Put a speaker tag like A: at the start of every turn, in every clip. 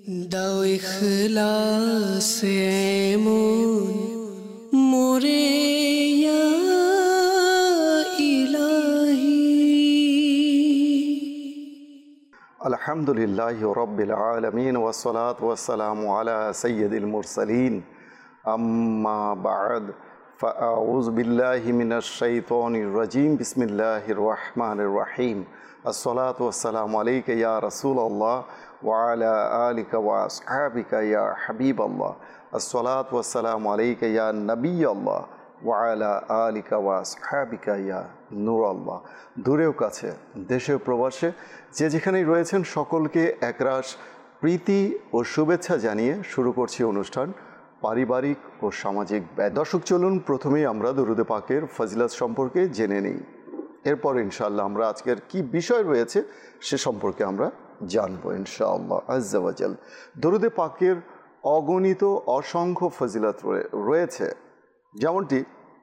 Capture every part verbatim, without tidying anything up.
A: দাও ইখলাস এমন মোরে ইয়া ইলাহি।
B: আলহামদুলিল্লাহি রাব্বিল আলামিন ওয়াসসালাতু ওয়াসসালামু আলা সাইয়্যিদিল মুরসালিন আম্মা বা'দ ফাআউযু বিল্লাহি মিনাশ শাইতানির রাজীম বিসমিল্লাহির রহমানির রহিম। আসসালাতু ওয়াসসালামু আলাইকা ইয়া রাসূলুল্লাহ ওয়া আলা আলিকা ওয়া আসহাবিকা ইয়া হাবিবাল্লাহ। আসসালাতু ওয়াসসালামু আলাইকা ইয়া নবিয়াল্লাহ ওয়া আলা আলিকা ওয়া আসহাবিকা ইয়া নূরাল্লাহ। দূরেও কাছে, দেশেও প্রবাসে, যে যেখানেই রয়েছেন সকলকে একরাশ প্রীতি ও শুভেচ্ছা জানিয়ে শুরু করছি অনুষ্ঠান পারিবারিক ও সামাজিক ব্যয়। দর্শক, চলুন প্রথমেই আমরা দরুদে পাকের ফজিলত সম্পর্কে জেনে নিই। এরপর ইনশাআল্লাহ আমরা আজকের কি বিষয় রয়েছে সে সম্পর্কে আমরা জানবো ইনশাআল্লাহ আজ্জা ওয়া জাল। দরুদে পাকের অগণিত অসংখ্য ফজিলত রয়েছে, যেমনটি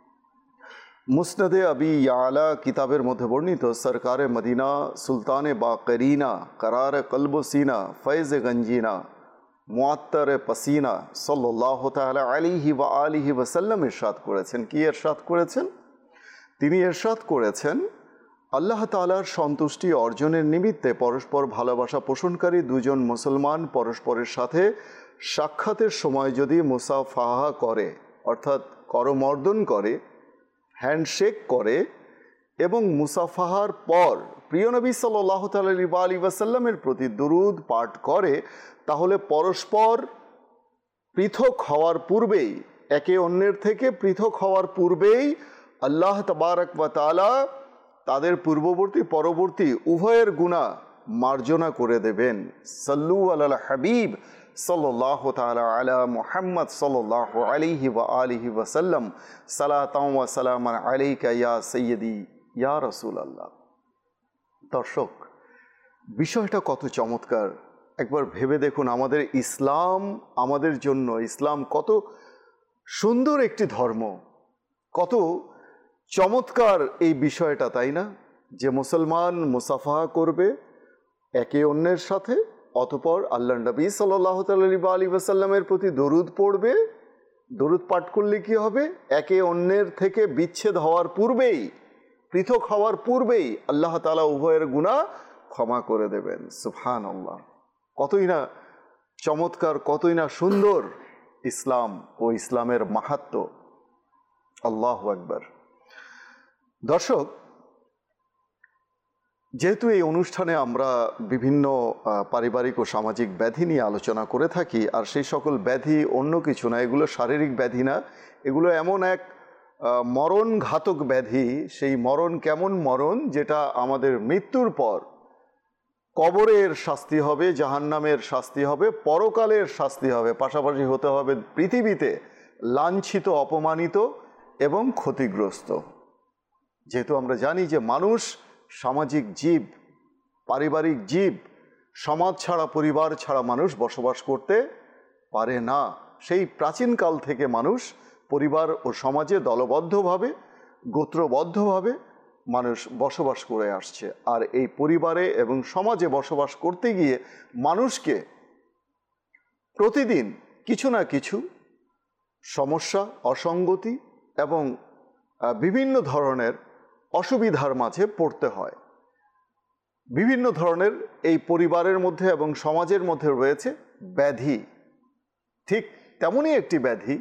B: মুসনাদে আবি ইয়ালা কিতাবের মধ্যে বর্ণিত সরকারে মদিনা সুলতানে বাকরিনা करार कल्ब सीना फैज़ गंजीना মুআত্তার পসিনা সাল্লাল্লাহু তাআলা আলাইহি ওয়া আলিহি ওয়াসাল্লাম ইরশাদ করেছেন। কি ইরশাদ করেছেন? তিনি ইরশাদ করেছেন, আল্লাহ তাআলার সন্তুষ্টি অর্জনের নিমিত্তে পরস্পর ভালোবাসা পোষণকারী দুজন মুসলমান পরস্পরের সাথে সাক্ষাতের সময় যদি মুসাফাহা করে, অর্থাৎ করমর্দন করে, হ্যান্ডশেক করে এবং মুসাফাহার পর প্রিয় নবী সাল্লাল্লাহু তাআলা আলাইহি ওয়াসাল্লামের প্রতি দুরূদ পাঠ করে, তাহলে পরস্পর পৃথক হওয়ার পূর্বেই, একে অন্যের থেকে পৃথক হওয়ার পূর্বেই আল্লাহ তাবারক ওয়া তাআলা তাদের পূর্ববর্তী পরবর্তী উভয়ের গুনাহ মার্জনা করে দেবেন। সাল্লু আলাল হাবিব সাল্লাল্লাহু তাআলা আলা মুহাম্মদ সাল্লাল্লাহু আলাইহি ওয়া আলিহি ওয়াসাল্লাম সালাতাও ওয়া সালামান আলাইকা ইয়া সাইয়্যিদি ইয়া রাসূলুল্লাহ। দর্শক, বিষয়টা কত চমৎকার একবার ভেবে দেখুন। আমাদের ইসলাম, আমাদের জন্য ইসলাম কত সুন্দর একটি ধর্ম, কত চমৎকার এই বিষয়টা, তাই না? যে মুসলমান মুসাফাহা করবে একে অন্যের সাথে, অতঃপর আল্লাহ নবী সাল্লাল্লাহু আলাইহি ওয়াসাল্লামের প্রতি দরুদ পড়বে। দরুদ পাঠ করলে কি হবে? একে অন্যের থেকে বিচ্ছেদ হওয়ার পূর্বেই, পৃথক হওয়ার পূর্বেই আল্লাহ তাআলা উভয়ের গুনাহ ক্ষমা করে দেবেন। সুবহানাল্লাহ, কতই না চমৎকার, কতই না সুন্দর ইসলাম ও ইসলামের মাহাত্ম্য। আল্লাহু আকবার। দর্শক, যেহেতু এই অনুষ্ঠানে আমরা বিভিন্ন পারিবারিক ও সামাজিক ব্যাধি নিয়ে আলোচনা করে থাকি, আর সেই সকল ব্যাধি অন্য কিছু না, এগুলো শারীরিক ব্যাধি না, এগুলো এমন এক মরণ ঘাতক ব্যাধি। সেই মরণ কেমন মরণ? যেটা আমাদের মৃত্যুর পর কবরের শাস্তি হবে, জাহান্নামের শাস্তি হবে, পরকালের শাস্তি হবে, পাশাপাশি হতে হবে পৃথিবীতে লাঞ্ছিত, অপমানিত এবং ক্ষতিগ্রস্ত। যেহেতু আমরা জানি যে মানুষ সামাজিক জীব, পারিবারিক জীব, সমাজ ছাড়া, পরিবার ছাড়া মানুষ বসবাস করতে পারে না। সেই প্রাচীনকাল থেকে মানুষ পরিবার ও সমাজে দলবদ্ধভাবে, গোত্রবদ্ধভাবে মানুষ বসবাস করে আসছে। আর এই পরিবারে এবং সমাজে বসবাস করতে গিয়ে মানুষকে প্রতিদিন কিছু না কিছু সমস্যা, অসঙ্গতি এবং বিভিন্ন ধরনের অসুবিধার মাঝে পড়তে হয়। বিভিন্ন ধরনের এই পরিবারের মধ্যে এবং সমাজের মধ্যে রয়েছে ব্যাধি। ঠিক তেমনই একটি ব্যাধি,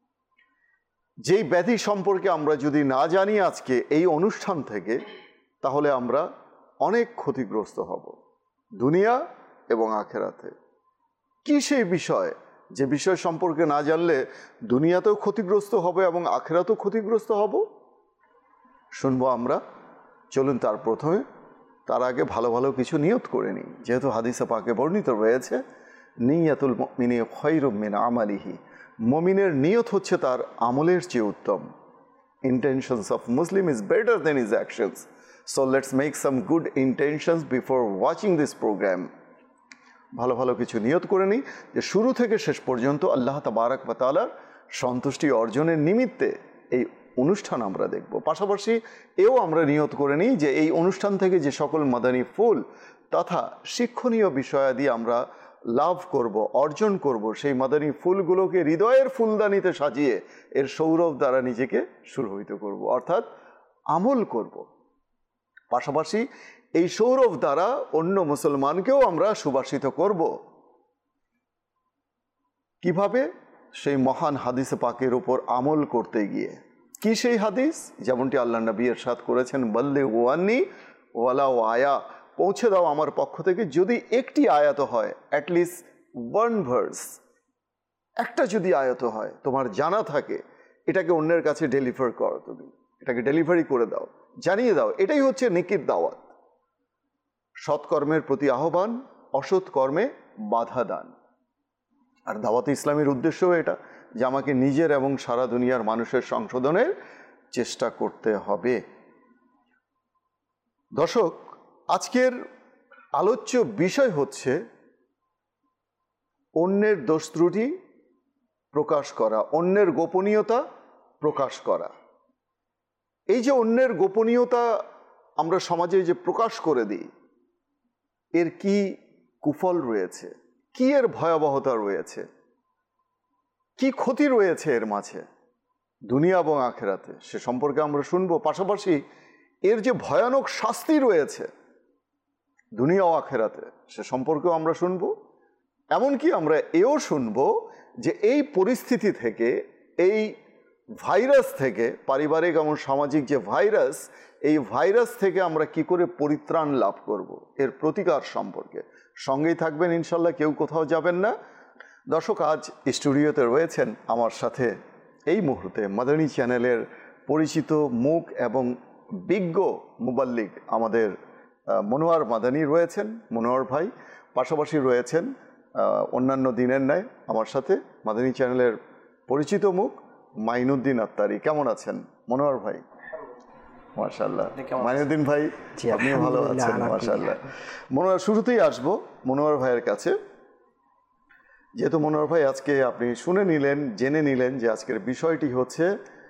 B: যেই ব্যাধি সম্পর্কে আমরা যদি না জানি আজকে এই অনুষ্ঠান থেকে, তাহলে আমরা অনেক ক্ষতিগ্রস্ত হব দুনিয়া এবং আখেরাতে। কি সেই বিষয়, যে বিষয় সম্পর্কে না জানলে দুনিয়াতেও ক্ষতিগ্রস্ত হবে এবং আখেরাতেও ক্ষতিগ্রস্ত হব? শুনবো আমরা। চলুন তার প্রথমে, তার আগে ভালো ভালো কিছু নিয়ত করে নিই। যেহেতু হাদিসে পাকে বর্ণিত রয়েছে, নিয়াতুল মুমিনি খায়রুম মিন আমালিহি, মুমিনের নিয়ত হচ্ছে তার আমলের চেয়ে উত্তম। Intentions of Muslim is better than his actions. So let's make some good intentions before watching this programme. ভালো ভালো কিছু নিয়ত করে নিই যে শুরু থেকে শেষ পর্যন্ত আল্লাহ তাবারক ওয়া তাআলার সন্তুষ্টি অর্জনের নিমিত্তে এই অনুষ্ঠান আমরা দেখব। পাশাপাশি এও আমরা নিয়ত করে নিই যে এই অনুষ্ঠান থেকে যে সকল মাদানী ফুল তথা শিক্ষণীয় বিষয়াদি আমরা লাভ করব, অর্জন করব, সেই মাদানী ফুলগুলোকে হৃদয়ের ফুলদানিতে সাজিয়ে এর সৌরভ দ্বারা নিজেকে সুরভিত করব, অর্থাৎ আমল করব। পাশাপাশি এই সৌরভ দ্বারা অন্য মুসলমানকেও আমরা সুবাসিত করব। কিভাবে? সেই মহান হাদিসে পাকের উপর আমল করতে গিয়ে। কি সেই হাদিস? যেমনটি আল্লাহ নবী ইরশাদ করেছেন, বল্লে ওয়ান্নি ওয়ালাও আয়া, পৌঁছে দাও আমার পক্ষ থেকে যদি একটি আয়াত হয়, অ্যাটলিস্ট ওয়ান ভার্স, একটা যদি আয়াত হয় তোমার জানা থাকে, এটাকে অন্যের কাছে ডেলিভার করো, তুমি এটাকে ডেলিভারি করে দাও, জানিয়ে দাও। এটাই হচ্ছে নেকির দাওয়াত। সৎকর্মের প্রতি আহ্বান, অসৎ কর্মে বাধা দান। আর দাওয়াতে ইসলামের উদ্দেশ্যও এটা যে আমাকে নিজের এবং সারা দুনিয়ার মানুষের সংশোধনের চেষ্টা করতে হবে। দর্শক, আজকের আলোচ্য বিষয় হচ্ছে অন্যের দোষ ত্রুটি প্রকাশ করা, অন্যের গোপনীয়তা প্রকাশ করা। এই যে অন্যের গোপনীয়তা আমরা সমাজে যে প্রকাশ করে দিই, এর কি কুফল রয়েছে, কি এর ভয়াবহতা রয়েছে, কি ক্ষতি রয়েছে এর মাঝে দুনিয়া এবং আখেরাতে, সে সম্পর্কে আমরা শুনবো। পাশাপাশি এর যে ভয়ানক শাস্তি রয়েছে দুনিয়া ও আখেরাতে, সে সম্পর্কেও আমরা শুনবো। এমনকি আমরা এও শুনবো যে এই পরিস্থিতি থেকে, এই ভাইরাস থেকে, পারিবারিক এবং সামাজিক যে ভাইরাস, এই ভাইরাস থেকে আমরা কি করে পরিত্রাণ লাভ করব, এর প্রতিকার সম্পর্কে। সঙ্গেই থাকবেন ইনশাল্লাহ, কেউ কোথাও যাবেন না। দর্শক, আজ স্টুডিওতে রয়েছেন আমার সাথে এই মুহূর্তে মাদানী চ্যানেলের পরিচিত মুখ এবং বিজ্ঞ মুবাল্লিগ আমাদের মনোয়ার মাদানী রয়েছেন, মনোয়ার ভাই। পাশাপাশি রয়েছেন অন্যান্য দিনের ন্যায় আমার সাথে মাদানী চ্যানেলের পরিচিত মুখ মাইনুদ্দিন আত্তারি। কেমন আছেন মনোয়ার ভাই? মাশাআল্লাহ। মাইনুদ্দিন ভাই, আপনিও ভালো আছেন? মাশাআল্লাহ। মনোয়ার, শুরুতেই আসবো মনোয়ার ভাইয়ের কাছে। যেহেতু মনোয়ার ভাই আজকে আপনি শুনে নিলেন, জেনে নিলেন যে আজকের বিষয়টি হচ্ছে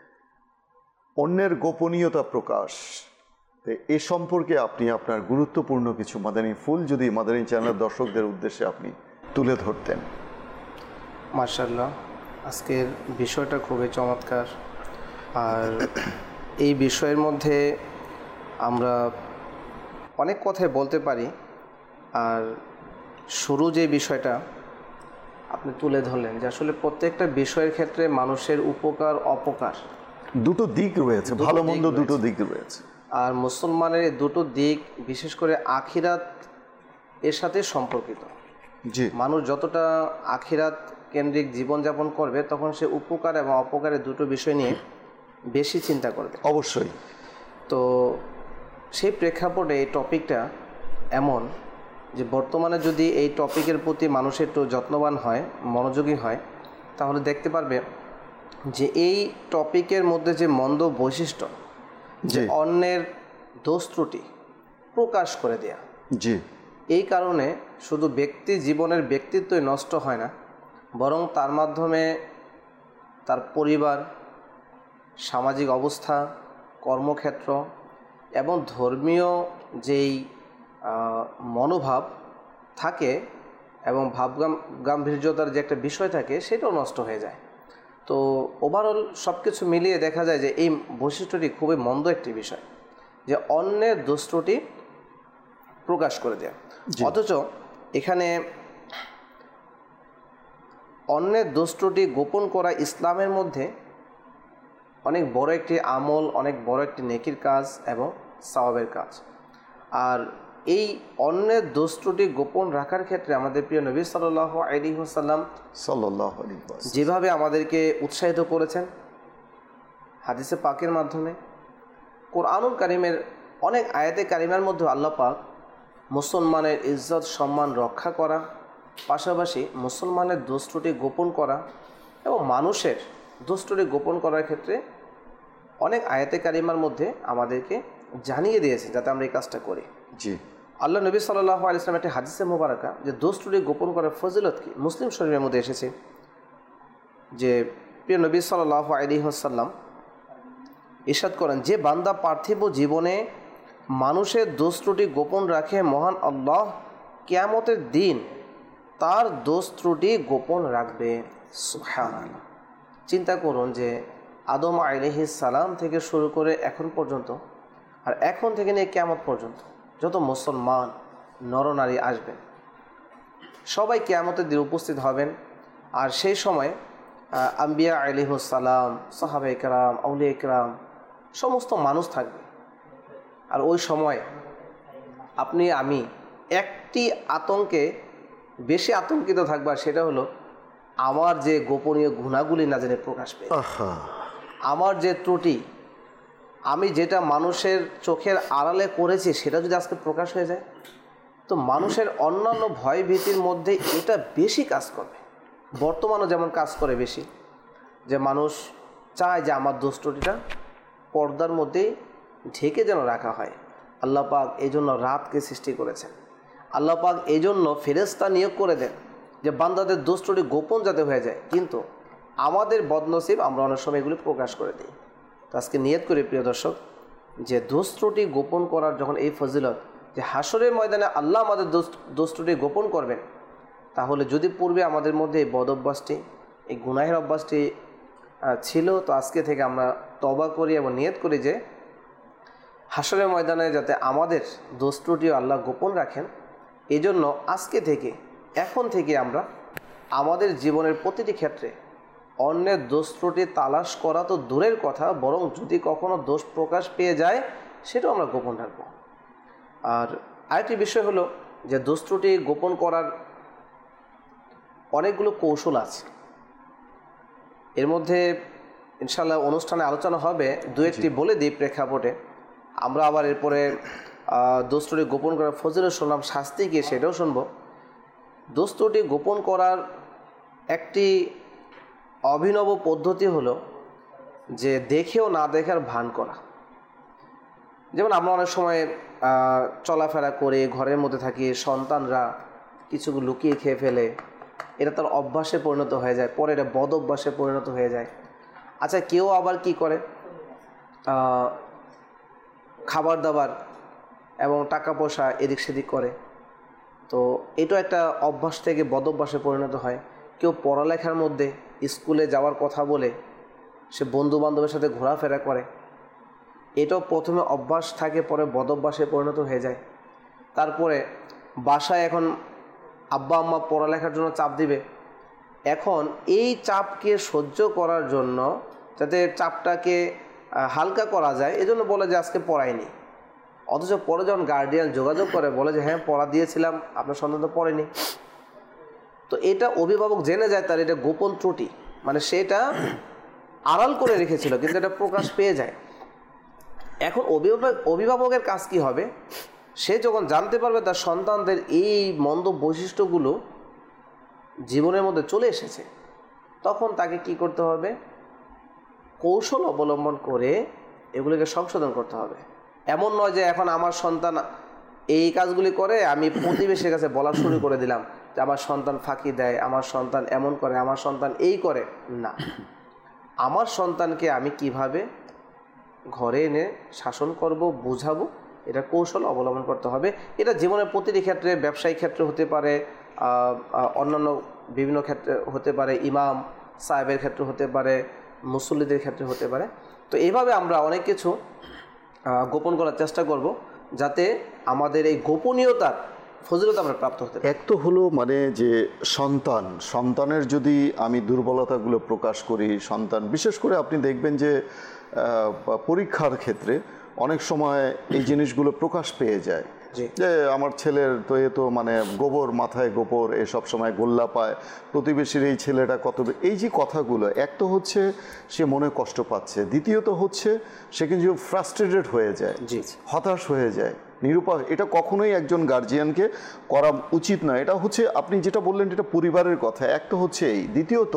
B: অন্যের গোপনীয়তা প্রকাশ, তো এ সম্পর্কে আপনি আপনার গুরুত্বপূর্ণ কিছু মাদানী ফুল যদি মাদানী চ্যানেলের দর্শকদের উদ্দেশ্যে আপনি তুলে ধরতেন।
C: মাশাআল্লাহ, আজকের বিষয়টা খুবই চমৎকার। আর এই বিষয়ের মধ্যে আমরা অনেক কথাই বলতে পারি। আর শুরু যে বিষয়টা আপনি তুলে ধরলেন, যে আসলে প্রত্যেকটা বিষয়ের ক্ষেত্রে মানুষের উপকার অপকার
B: দুটো দিক রয়েছে, ভালো মন্দ দুটো দিক রয়েছে।
C: আর মুসলমানের দুটো দিক বিশেষ করে আখিরাত এর সাথে সম্পর্কিত।
B: জি,
C: মানুষ যতটা আখিরাত কেন্দ্রিক জীবনযাপন করবে, তখন সে উপকার এবং অপকারের দুটো বিষয় নিয়ে বেশি চিন্তা করবে।
B: অবশ্যই।
C: তো সেই প্রেক্ষাপটে এই টপিকটা এমন যে বর্তমানে যদি এই টপিকের প্রতি মানুষ একটু যত্নবান হয়, মনোযোগী হয়, তাহলে দেখতে পারবে যে এই টপিকের মধ্যে যে মন্দ বৈশিষ্ট্য, যে অন্যের দোষ ত্রুটি প্রকাশ করে দেয়া,
B: জি,
C: এই কারণে শুধু ব্যক্তি জীবনের ব্যক্তিত্বই নষ্ট হয় না, বরং তার মাধ্যমে তার পরিবার, সামাজিক অবস্থা, কর্মক্ষেত্র এবং ধর্মীয় যেই মনোভাব থাকে এবং ভাবগাম গাম্ভীর্যতার যে একটা বিষয় থাকে, সেটাও নষ্ট হয়ে যায়। তো ওভারঅল সব কিছু মিলিয়ে দেখা যায় যে এই বৈশিষ্ট্যটি খুবই মন্দ একটি বিষয়, যে অন্যের দোষ ত্রুটি প্রকাশ করে দেয়। অথচ এখানে অন্যের দোষ ত্রুটি গোপন করা ইসলামের মধ্যে অনেক বড় একটি আমল, অনেক বড় একটি নেকির কাজ এবং সওয়াবের কাজ। আর এই অন্যের দোষ ত্রুটি গোপন রাখার ক্ষেত্রে আমাদের প্রিয় নবী সাল্লাল্লাহু আলাইহি ওয়াসাল্লাম
B: সাল্লাল্লাহু আলাইহি ওয়াসাল্লাম
C: যেভাবে আমাদেরকে উৎসাহিত করেছেন হাদিসে পাকের মাধ্যমে, কোরআনুল কারীমের অনেক আয়াতে কারিমার মধ্যে আল্লাহ পাক মুসলমানের ইজ্জত সম্মান রক্ষা করা, পাশাপাশি মুসলমানের দোষ ত্রুটি গোপন করা এবং মানুষের দোষ ত্রুটি গোপন করার ক্ষেত্রে অনেক আয়াতে কারিমার মধ্যে আমাদেরকে জানিয়ে দিয়েছে যাতে আমরা এই কাজটা করি।
B: জি,
C: আল্লাহ নবী সাল্লাল্লাহু আলাইহি ওয়াসাল্লাম একটি হাদিসে মোবারকা যে দোষ ত্রুটি গোপন করার ফজিলত কি, মুসলিম শরীফের মধ্যে এসেছে যে প্রিয় নবী সাল্লাল্লাহু আলাইহি ওয়াসাল্লাম ইরশাদ করেন, যে বান্দা পার্থিব জীবনে মানুষের দোষ ত্রুটি গোপন রাখে, মহান আল্লাহ কিয়ামতের দিন তার দোষ ত্রুটি গোপন রাখবে। সুবহানাল্লাহ। চিন্তা করুন যে আদম আলাইহিস সালাম থেকে শুরু করে এখন পর্যন্ত, আর এখন থেকে নিয়ে কিয়ামত পর্যন্ত যত মুসলমান নরনারী আসবেন, সবাই কিয়ামতের দিন উপস্থিত হবেন। আর সেই সময় আম্বিয়া আলাইহিস সালাম, সাহাবা ইকরাম, আউলিয়া ইকরাম সমস্ত মানুষ থাকবে। আর ওই সময় আপনি আমি একটি আতঙ্কে বেশি আতঙ্কিত থাকবে, আর সেটা হলো আমার যে গোপনীয় গুণাগুলি না জেনে প্রকাশ পেয়ে, আমার যে ত্রুটি, আমি যেটা মানুষের চোখের আড়ালে করেছি সেটা যদি আজকে প্রকাশ হয়ে যায়, তো মানুষের অন্যান্য ভয় ভীতির মধ্যে এটা বেশি কাজ করবে। বর্তমানও যেমন কাজ করে বেশি, যে মানুষ চায় যে আমার দোষ ত্রুটিটা পর্দার মধ্যেই ঢেকে যেন রাখা হয়। আল্লাহ পাক এই জন্য রাতকে সৃষ্টি করেছেন। আল্লাহ পাক এই জন্য ফেরেশতা নিয়োগ করে দেন যে বান্দাদের দোষ ত্রুটি গোপন যাতে হয়ে যায়, কিন্তু আমাদের বদনসিব আমরা অনেক সময় এগুলি প্রকাশ করে দিই। তো আজকে নিয়ত করি প্রিয় দর্শক, যে দোষ ত্রুটি গোপন করার যখন এই ফজিলত, যে হাসরের ময়দানে আল্লাহ আমাদের দোষ দোষ ত্রুটি গোপন করবেন, তাহলে যদি পূর্বে আমাদের মধ্যে এই বদ অভ্যাসটি, এই গুনাহের অভ্যাসটি ছিল, তো আজকে থেকে আমরা তওবা করি এবং নিয়ত করি যে হাসরের ময়দানে যাতে আমাদের দোষ ত্রুটিও আল্লাহ গোপন রাখেন। এই জন্য আজকে থেকে, এখন থেকে আমরা আমাদের জীবনের প্রতিটি ক্ষেত্রে অন্যের দোষ ত্রুটি তালাশ করা তো দূরের কথা, বরং যদি কখনো দোষ প্রকাশ পেয়ে যায় সেটাও আমরা গোপন রাখবো। আর আরেকটি বিষয় হলো যে দোষ ত্রুটি গোপন করার অনেকগুলো কৌশল আছে। এর মধ্যে ইনশাআল্লাহ অনুষ্ঠানে আলোচনা হবে, দু একটি বলে দিই প্রেক্ষাপটে। আমরা আবার এরপরে দোষ ত্রুটি গোপন করার ফজিলত শুনলাম, শাস্তি গিয়ে সেটাও শুনবো। দোষ ত্রুটি গোপন করার একটি অভিনব পদ্ধতি হলো যে দেখেও না দেখার ভান করা। যেমন আমরা অনেক সময় চলাফেরা করে ঘরের মধ্যে থাকি, সন্তানরা কিছু লুকিয়ে খেয়ে ফেলে, এটা তার অভ্যাসে পরিণত হয়ে যায়, পরে এটা বদ অভ্যাসে পরিণত হয়ে যায়। আচ্ছা, কেউ আবার কি করে, খাবার দাবার এবং টাকা পয়সা এদিক সেদিক করে, তো এটা একটা অভ্যাস থেকে বদ অভ্যাসে পরিণত হয়। কেউ পড়ালেখার মধ্যে স্কুলে যাওয়ার কথা বলে সে বন্ধু বান্ধবের সাথে ঘোরাফেরা করে, এটাও প্রথমে অভ্যাস থাকে, পরে বদ অভ্যাসে পরিণত হয়ে যায়। তারপরে বাসায় এখন আব্বা আম্মা পড়ালেখার জন্য চাপ দিবে, এখন এই চাপকে সহ্য করার জন্য, যাতে চাপটাকে হালকা করা যায়, এজন্য বলে যে আজকে পড়ায়নি। অথচ পরে যখন গার্ডিয়ান যোগাযোগ করে বলে যে হ্যাঁ পড়া দিয়েছিলাম, আপনার সন্তান তো পড়েনি, তো এটা অভিভাবক জেনে যায় তার এটা গোপন ত্রুটি, মানে সেটা আড়াল করে রেখেছিল কিন্তু এটা প্রকাশ পেয়ে যায়। এখন অভিভাবক অভিভাবকের কাজ কি হবে, সে যখন জানতে পারবে তার সন্তানদের এই মন্দ বৈশিষ্ট্যগুলো জীবনের মধ্যে চলে এসেছে, তখন তাকে কি করতে হবে, কৌশল অবলম্বন করে এগুলিকে সংশোধন করতে হবে। এমন নয় যে এখন আমার সন্তান এই কাজগুলি করে আমি প্রতিবেশীর কাছে বলা শুরু করে দিলাম যে আমার সন্তান ফাঁকি দেয়, আমার সন্তান এমন করে, আমার সন্তান এই করে। না, আমার সন্তানকে আমি কিভাবে ঘরে এনে শাসন করব, বুঝাবো, এটা কৌশল অবলম্বন করতে হবে। এটা জীবনের প্রতিটি ক্ষেত্রে, ব্যবসায়িক ক্ষেত্রে হতে পারে, অন্যান্য বিভিন্ন ক্ষেত্রে হতে পারে, ইমাম সাহেবের ক্ষেত্রে হতে পারে, মুসল্লিদের ক্ষেত্রে হতে পারে। তো এইভাবে আমরা অনেক কিছু গোপন করার চেষ্টা করব যাতে আমাদের এই গোপনীয়তার ফজিলত আমরা প্রাপ্ত হতে পারি।
B: এক তো হলো মানে যে সন্তান সন্তানের যদি আমি দুর্বলতাগুলো প্রকাশ করি, সন্তান বিশেষ করে আপনি দেখবেন যে পরীক্ষার ক্ষেত্রে অনেক সময় এই জিনিসগুলো প্রকাশ পেয়ে যায় যে আমার ছেলের তো এ তো মানে গোবর মাথায় গোবর, এ সব সময় গোল্লা পায়, প্রতিবেশীর এই ছেলেটা কত, এই যে কথাগুলো, এক তো হচ্ছে সে মনে কষ্ট পাচ্ছে, দ্বিতীয়ত হচ্ছে সে কিন্তু ফ্রাস্ট্রেটেড হয়ে যায়, হতাশ হয়ে যায়, নিরুপায়। এটা কখনোই একজন গার্জিয়ানকে করা উচিত নয়। এটা হচ্ছে আপনি যেটা বললেন এটা পরিবারের কথা, এক তো হচ্ছে এই। দ্বিতীয়ত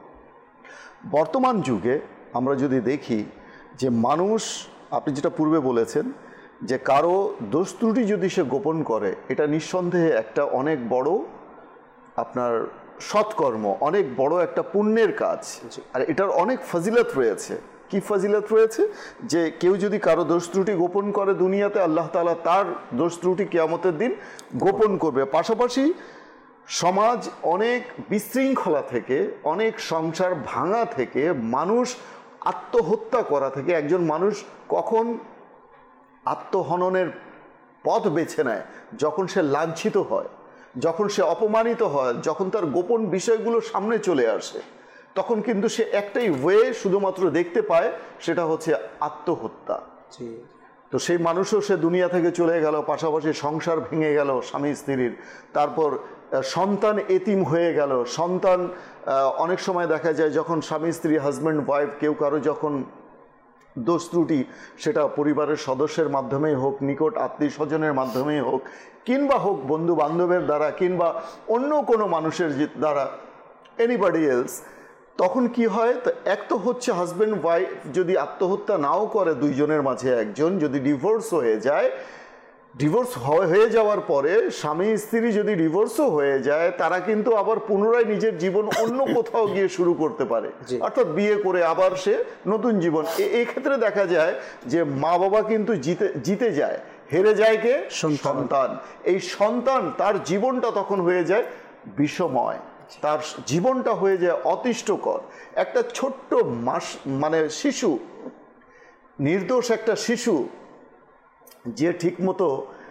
B: বর্তমান যুগে আমরা যদি দেখি যে মানুষ, আপনি যেটা পূর্বে বলেছেন যে কারো দোষ ত্রুটি যদি সে গোপন করে, এটা নিঃসন্দেহে একটা অনেক বড় আপনার সৎকর্ম, অনেক বড় একটা পুণ্যের কাজ, আর এটার অনেক ফজিলত রয়েছে। কি ফজিলত রয়েছে, যে কেউ যদি কারো দোষ ত্রুটি গোপন করে দুনিয়াতে, আল্লাহ তাআলা তার দোষ ত্রুটি কিয়ামতের দিন গোপন করবে। পাশাপাশি সমাজ অনেক বিশৃঙ্খলা থেকে, অনেক সংসার ভাঙা থেকে, মানুষ আত্মহত্যা করা থেকে, একজন মানুষ কখন আত্মহননের পথ বেছে নেয়? যখন সে লাঞ্ছিত হয়, যখন সে অপমানিত হয়, যখন তার গোপন বিষয়গুলো সামনে চলে আসে, তখন কিন্তু সে একটাই ওয়ে শুধুমাত্র দেখতে পায়, সেটা হচ্ছে আত্মহত্যা। তো সেই মানুষও সে দুনিয়া থেকে চলে গেল, পাশাপাশি সংসার ভেঙে গেল স্বামী স্ত্রীর, তারপর সন্তান এতিম হয়ে গেল। সন্তান অনেক সময় দেখা যায় যখন স্বামী স্ত্রী, হাজব্যান্ড ওয়াইফ কেউ কারো যখন দোষ ত্রুটি, সেটা পরিবারের সদস্যের মাধ্যমেই হোক, নিকট আত্মীয় স্বজনের মাধ্যমেই হোক, কিংবা হোক বন্ধু বান্ধবের দ্বারা, কিংবা অন্য কোনো মানুষের দ্বারা, এনিবডি এলস, তখন কি হয়? তো এক তো হচ্ছে হাজব্যান্ড ওয়াইফ যদি আত্মহত্যা নাও করে, দুইজনের মাঝে একজন যদি ডিভোর্স হয়ে যায়, ডিভোর্স হয়ে যাওয়ার পরে স্বামী স্ত্রী যদি ডিভোর্সও হয়ে যায়, তারা কিন্তু আবার পুনরায় নিজের জীবন অন্য কোথাও গিয়ে শুরু করতে পারে, অর্থাৎ বিয়ে করে আবার সে নতুন জীবন। এই ক্ষেত্রে দেখা যায় যে মা বাবা কিন্তু জিতে জিতে যায়, হেরে যায় কে? সন্তান। এই সন্তান, তার জীবনটা তখন হয়ে যায় বিষময়, তার জীবনটা হয়ে যায় অতিষ্ঠকর। একটা ছোট্ট মাস মানে শিশু, নির্দোষ একটা শিশু, যে ঠিকমতো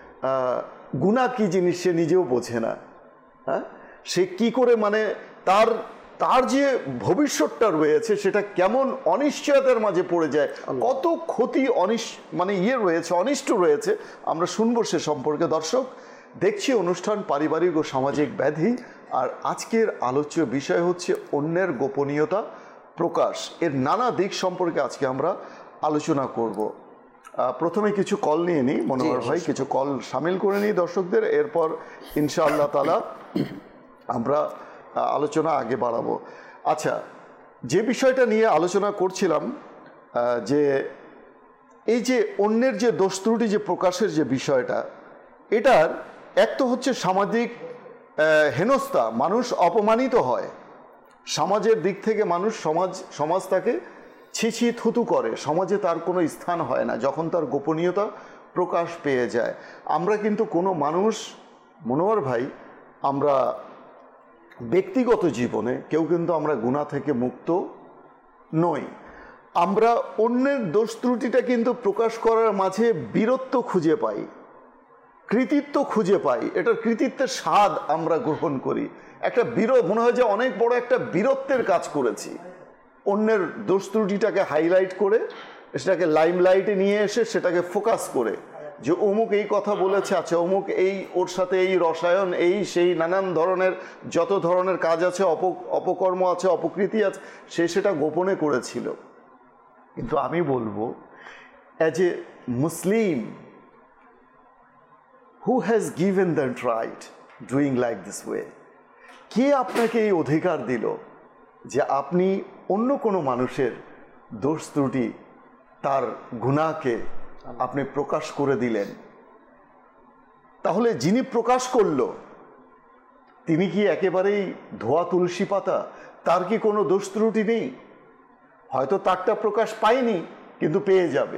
B: গুনাহ কি জিনিস সে নিজেও বোঝে না, হ্যাঁ, সে কি করে মানে তার তার যে ভবিষ্যৎটা রয়েছে সেটা কেমন অনিশ্চয়তার মাঝে পড়ে যায়, কত ক্ষতি অনিশ মানে ইয়ে রয়েছে, অনিষ্ট রয়েছে, আমরা শুনবো সে সম্পর্কে। দর্শক, দেখছি অনুষ্ঠান পারিবারিক ও সামাজিক ব্যাধি, আর আজকের আলোচ্য বিষয় হচ্ছে অন্যের গোপনীয়তা প্রকাশ। এর নানা দিক সম্পর্কে আজকে আমরা আলোচনা করব। প্রথমে কিছু কল নিয়ে নিই মনোহর ভাই, কিছু কল সামিল করে নিই দর্শকদের, এরপর ইনশাআল্লাহ তাআলা আমরা আলোচনা আগে বাড়াবো। আচ্ছা, যে বিষয়টা নিয়ে আলোচনা করছিলাম, যে এই যে অন্যের যে দোষ ত্রুটি যে প্রকাশের যে বিষয়টা, এটার এক তো হচ্ছে সামাজিক হেনস্থা, মানুষ অপমানিত হয় সমাজের দিক থেকে, মানুষ সমাজ সমাজ তাকে ছিছি থুতু করে, সমাজে তার কোনো স্থান হয় না যখন তার গোপনীয়তা প্রকাশ পেয়ে যায়। আমরা কিন্তু কোনো মানুষ, মনোহর ভাই, আমরা ব্যক্তিগত জীবনে কেউ কিন্তু আমরা গুনাহ থেকে মুক্ত নই। আমরা অন্যের দোষ ত্রুটিটা কিন্তু প্রকাশ করার মাঝে বীরত্ব খুঁজে পাই, কৃতিত্ব খুঁজে পাই, এটার কৃতিত্বের স্বাদ আমরা গ্রহণ করি। একটা বীর, মনে হয় যে অনেক বড় একটা বীরত্বের কাজ করেছি, অন্যের দোষ ত্রুটিটাকে হাইলাইট করে, সেটাকে লাইমলাইটে নিয়ে এসে সেটাকে ফোকাস করে, যে অমুক এই কথা বলেছে, আচ্ছা অমুক এই, ওর সাথে এই রসায়ন, এই সেই নানান ধরনের যত ধরনের কাজ আছে, অপ অপকর্ম আছে, অপকৃতি আছে, সে সেটা গোপনে করেছিল। কিন্তু আমি বলবো, as a Muslim, who has given that right doing like this way? কে আপনাকে এই অধিকার দিল যে আপনি অন্য কোনো মানুষের দোষ ত্রুটি, তার গুনাহকে আপনি প্রকাশ করে দিলেন? তাহলে যিনি প্রকাশ করলো তিনি কি একেবারেই ধোয়া তুলসী পাতা? তার কি কোনো দোষ ত্রুটি নেই? হয়তো তারটা প্রকাশ পায়নি, কিন্তু পেয়ে যাবে,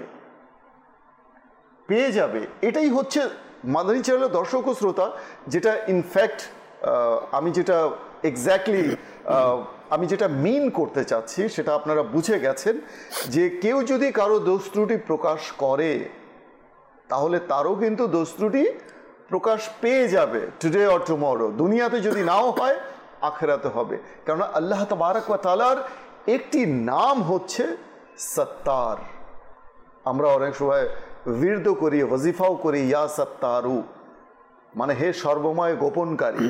B: পেয়ে যাবে। এটাই হচ্ছে মাদানী চ্যানেলের দর্শক ও শ্রোতা, যেটা ইনফ্যাক্ট আমি যেটা এক্স্যাক্টলি আমি যেটা মিন করতে চাচ্ছি সেটা আপনারা বুঝে গেছেন, যে কেউ যদি কারো দোষ ত্রুটি প্রকাশ করে, তাহলে তারও কিন্তু দোষ ত্রুটি প্রকাশ পেয়ে যাবে, টুডে অর টুমরো। দুনিয়াতে যদি নাও হয়, আখিরাতে হবে। কেননা আল্লাহ তাবারক ওয়া তাআলার একটি নাম হচ্ছে সত্তার। আমরা অনেক সময় বিরদ করি, ওয়াজিফাও করি, ইয়া সত্তারু, মানে হে সর্বময় গোপনকারী।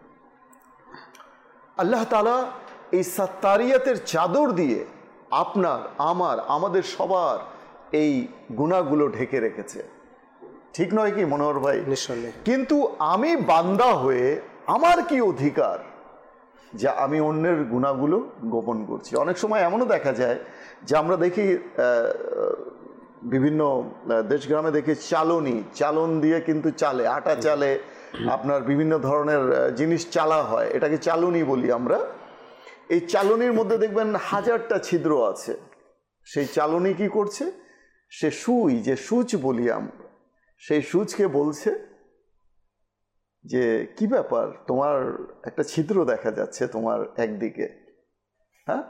B: আল্লাহ তাআলা এই সত্তারিয়তের চাদর দিয়ে আপনার, আমার, আমাদের সবার এই গুনাহগুলো ঢেকে রেখেছে, ঠিক নয় কি মনোহর ভাই?
C: নিশ্চয়ই।
B: কিন্তু আমি বান্দা হয়ে আমার কি অধিকার যে আমি অন্যের গুনাহগুলো গোপন করছি? অনেক সময় এমনও দেখা যায় যে আমরা দেখি বিভিন্ন দেশগ্রামে দেখি চালনি, চালন দিয়ে কিন্তু চালে, আটা চালে, আপনার বিভিন্ন ধরনের জিনিস চালা হয়, এটাকে চালনি বলি আমরা। এই চালনির মধ্যে দেখবেন হাজারটা ছিদ্র আছে। সেই চালনি কি করছে? সে সুই, যে সূচ বলি আমরা, সেই সূচকে বলছে যে কি ব্যাপার, তোমার একটা ছিদ্র দেখা যাচ্ছে তোমার একদিকে, হ্যাঁ,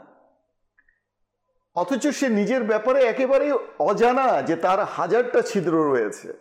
B: অথচ সে নিজের ব্যাপারে একেবারেই অজানা যে তার হাজারটা ছিদ্র রয়েছে।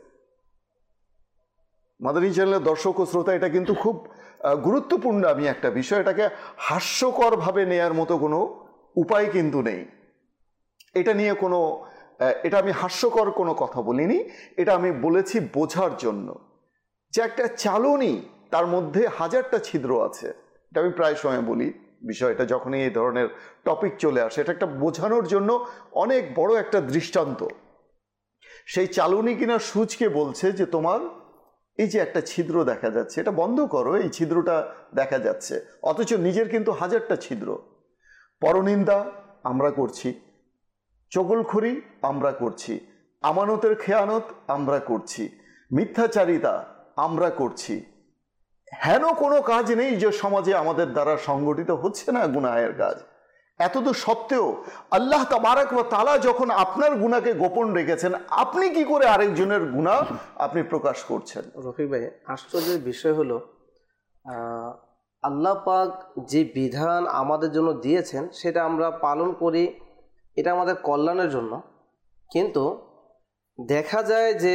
B: মাদানী চ্যানেলের দর্শক ও শ্রোতা, এটা কিন্তু খুব গুরুত্বপূর্ণ আমি একটা বিষয়, এটাকে হাস্যকরভাবে নেয়ার মতো কোনো উপায় কিন্তু নেই। এটা নিয়ে কোনো, এটা আমি হাস্যকর কোনো কথা বলিনি, এটা আমি বলেছি বোঝার জন্য যে একটা চালনী তার মধ্যে হাজারটা ছিদ্র আছে। এটা আমি প্রায় সময় বলি বিষয়টা যখনই এই ধরনের টপিক চলে আসে, এটা একটা বোঝানোর জন্য অনেক বড় একটা দৃষ্টান্ত। সেই চালনী কিনা সুচকে বলছে যে তোমার এই যে একটা ছিদ্র দেখা যাচ্ছে, এটা বন্ধ করো, এই ছিদ্রটা দেখা যাচ্ছে, অথচ নিজের কিন্তু হাজারটা ছিদ্র। পরনিন্দা আমরা করছি, চগলখড়ি আমরা করছি, আমানতের খেয়ানত আমরা করছি, মিথ্যাচারিতা আমরা করছি। হেন কোনো কাজ নেই যে সমাজে আমাদের দ্বারা সংগঠিত হচ্ছে না গুনাহের কাজ। এত তো সত্ত্বেও আল্লাহ তাবারাক ওয়া তাআলা যখন আপনার গুনাহকে গোপন রেখেছেন, আপনি কি করে আরেকজনের গুনাহ আপনি প্রকাশ করছেন?
C: রফিক ভাই, আশ্চর্যের বিষয় হলো আল্লাহ পাক যে বিধান আমাদের জন্য দিয়েছেন সেটা আমরা পালন করি, এটা আমাদের কল্যাণের জন্য। কিন্তু দেখা যায় যে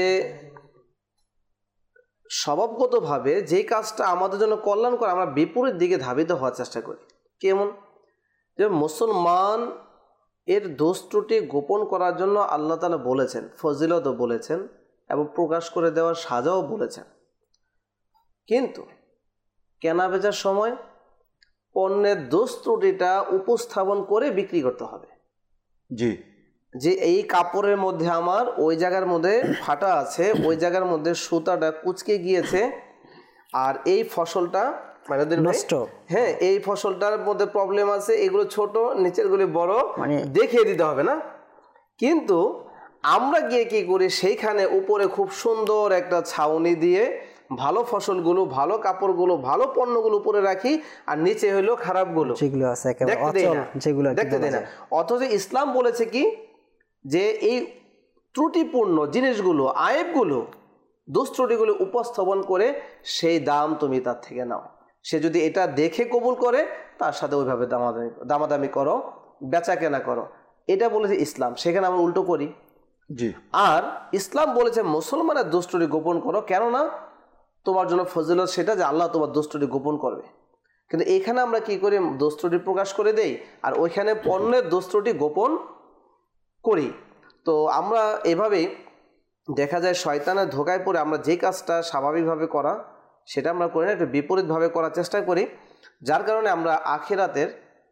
C: স্বভাবগতভাবে যে কাজটা আমাদের জন্য কল্যাণ করে আমরা বিপরীত দিকে ধাবিত হওয়ার চেষ্টা করি। কেমন? যে মুসলমান এর দোষ ত্রুটি গোপন করার জন্য আল্লাহ তাআলা বলেছেন, ফজিলতও বলেছেন এবং প্রকাশ করে দেওয়ার সাজাও বলেছেন। কিন্তু কেনা বেচার সময় পণ্যের দোষ ত্রুটিটা উপস্থাপন করে বিক্রি করতে হবে।
B: জি,
C: যে এই কাপড়ের মধ্যে আমার ওই জায়গার মধ্যে ফাটা আছে, ওই জায়গার মধ্যে সুতাটা কুচকে গিয়েছে, আর এই ফসলটা মানে নষ্ট, হ্যাঁ এই ফসলটার মধ্যে প্রবলেম আছে, এগুলো ছোট, নিচের গুলি বড়, মানে দেখিয়ে দিতে হবে না। কিন্তু আমরা গিয়ে কি করি, সেইখানে উপরে খুব সুন্দর একটা ছাউনি দিয়ে ভালো ফসলগুলো, ভালো কাপড়গুলো, ভালো পণ্যগুলো উপরে রাখি, আর নিচে হইলো খারাপগুলো, যেগুলো আছে যেগুলো দেখতে দেয় না। অথচ ইসলাম বলেছে কি, যে এই ত্রুটিপূর্ণ জিনিসগুলো, আয়েবগুলো, দোষ ত্রুটিগুলো উপস্থাপন করে সেই দাম তুমি তার থেকে নাও। সে যদি এটা দেখে কবুল করে, তার সাথে ওইভাবে দামাদামি দামাদামি করো, বেচা কেনা করো। এটা বলেছে ইসলাম, সেখানে আমরা উল্টো করি।
B: জি,
C: আর ইসলাম বলেছে মুসলমানের দোষ ত্রুটি গোপন করো, কেননা তোমার জন্য ফজিলত সেটা যে আল্লাহ তোমার দোষ ত্রুটি গোপন করবে। কিন্তু এখানে আমরা কি করি, দোষ ত্রুটি প্রকাশ করে দেই, আর ওইখানে পণ্যের দোষ ত্রুটি গোপন করি। তো আমরা এভাবেই দেখা যায় শয়তানের ধোকায় পড়ে আমরা যে কাজটা স্বাভাবিকভাবে করা সেটা আমরা করি না, একটু বিপরীতভাবে করার চেষ্টা করি, যার কারণে আমরা আখিরাতের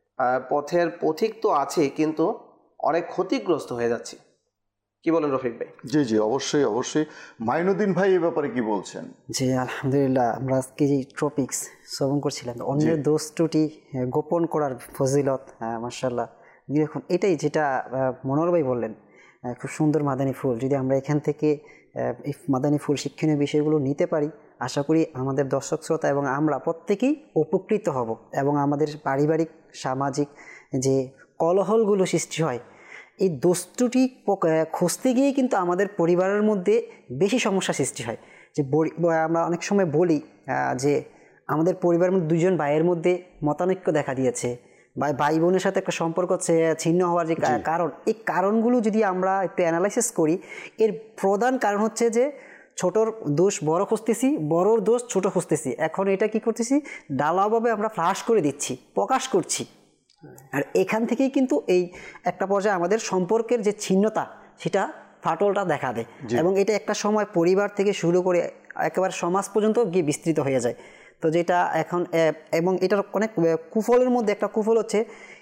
C: পথের পথিক তো আছে, কিন্তু অনেক ক্ষতিগ্রস্ত হয়ে যাচ্ছি। কি বলেন রফিক ভাই?
B: জি জি, অবশ্যই অবশ্যই। মাইনুদ্দিন ভাই এই ব্যাপারে কি বলছেন?
D: জি আলহামদুলিল্লাহ, আমরা আজকে যে টপিকস শ্রবণ করছিলাম অন্যের দোষ ত্রুটি গোপন করার ফজিলত, হ্যাঁ মাশাআল্লাহ। দেখুন এটাই যেটা মনোহর ভাই বললেন, খুব সুন্দর মাদানী ফুল। যদি আমরা এখান থেকে এই মাদানী ফুল শিক্ষণীয় বিষয়গুলো নিতে পারি, আশা করি আমাদের দর্শক শ্রোতা এবং আমরা প্রত্যেকেই উপকৃত হব, এবং আমাদের পারিবারিক সামাজিক যে কলহলগুলো সৃষ্টি হয়, এই দোষ ত্রুটি খুঁজতে গিয়ে কিন্তু আমাদের পরিবারের মধ্যে বেশি সমস্যা সৃষ্টি হয়। যে আমরা অনেক সময় বলি যে আমাদের পরিবারের মধ্যে দুজন ভাইয়ের মধ্যে মতানৈক্য দেখা দিয়েছে, বা ভাই বোনের সাথে একটা সম্পর্ক ছিন্ন হওয়ার যে কারণ, এই কারণগুলো যদি আমরা একটু অ্যানালাইসিস করি, এর প্রধান কারণ হচ্ছে যে ছোটর দোষ বড় খুঁজতেছি, বড়র দোষ ছোট খুঁজতেছি। এখন এটা কি করতেছি, ডালাভাবে আমরা ফ্লাশ করে দিচ্ছি, প্রকাশ করছি। আর এখান থেকেই কিন্তু এই একটা পর্যায়ে আমাদের সম্পর্কের যে ছিন্নতা সেটা ফাটলটা দেখা দেয়, এবং এটা একটা সময় পরিবার থেকে শুরু করে একেবারে সমাজ পর্যন্ত গিয়ে বিস্তৃত হয়ে যায়। তো যেটা এখন, এবং এটার অনেক কুফলের মধ্যে একটা কুফল হচ্ছে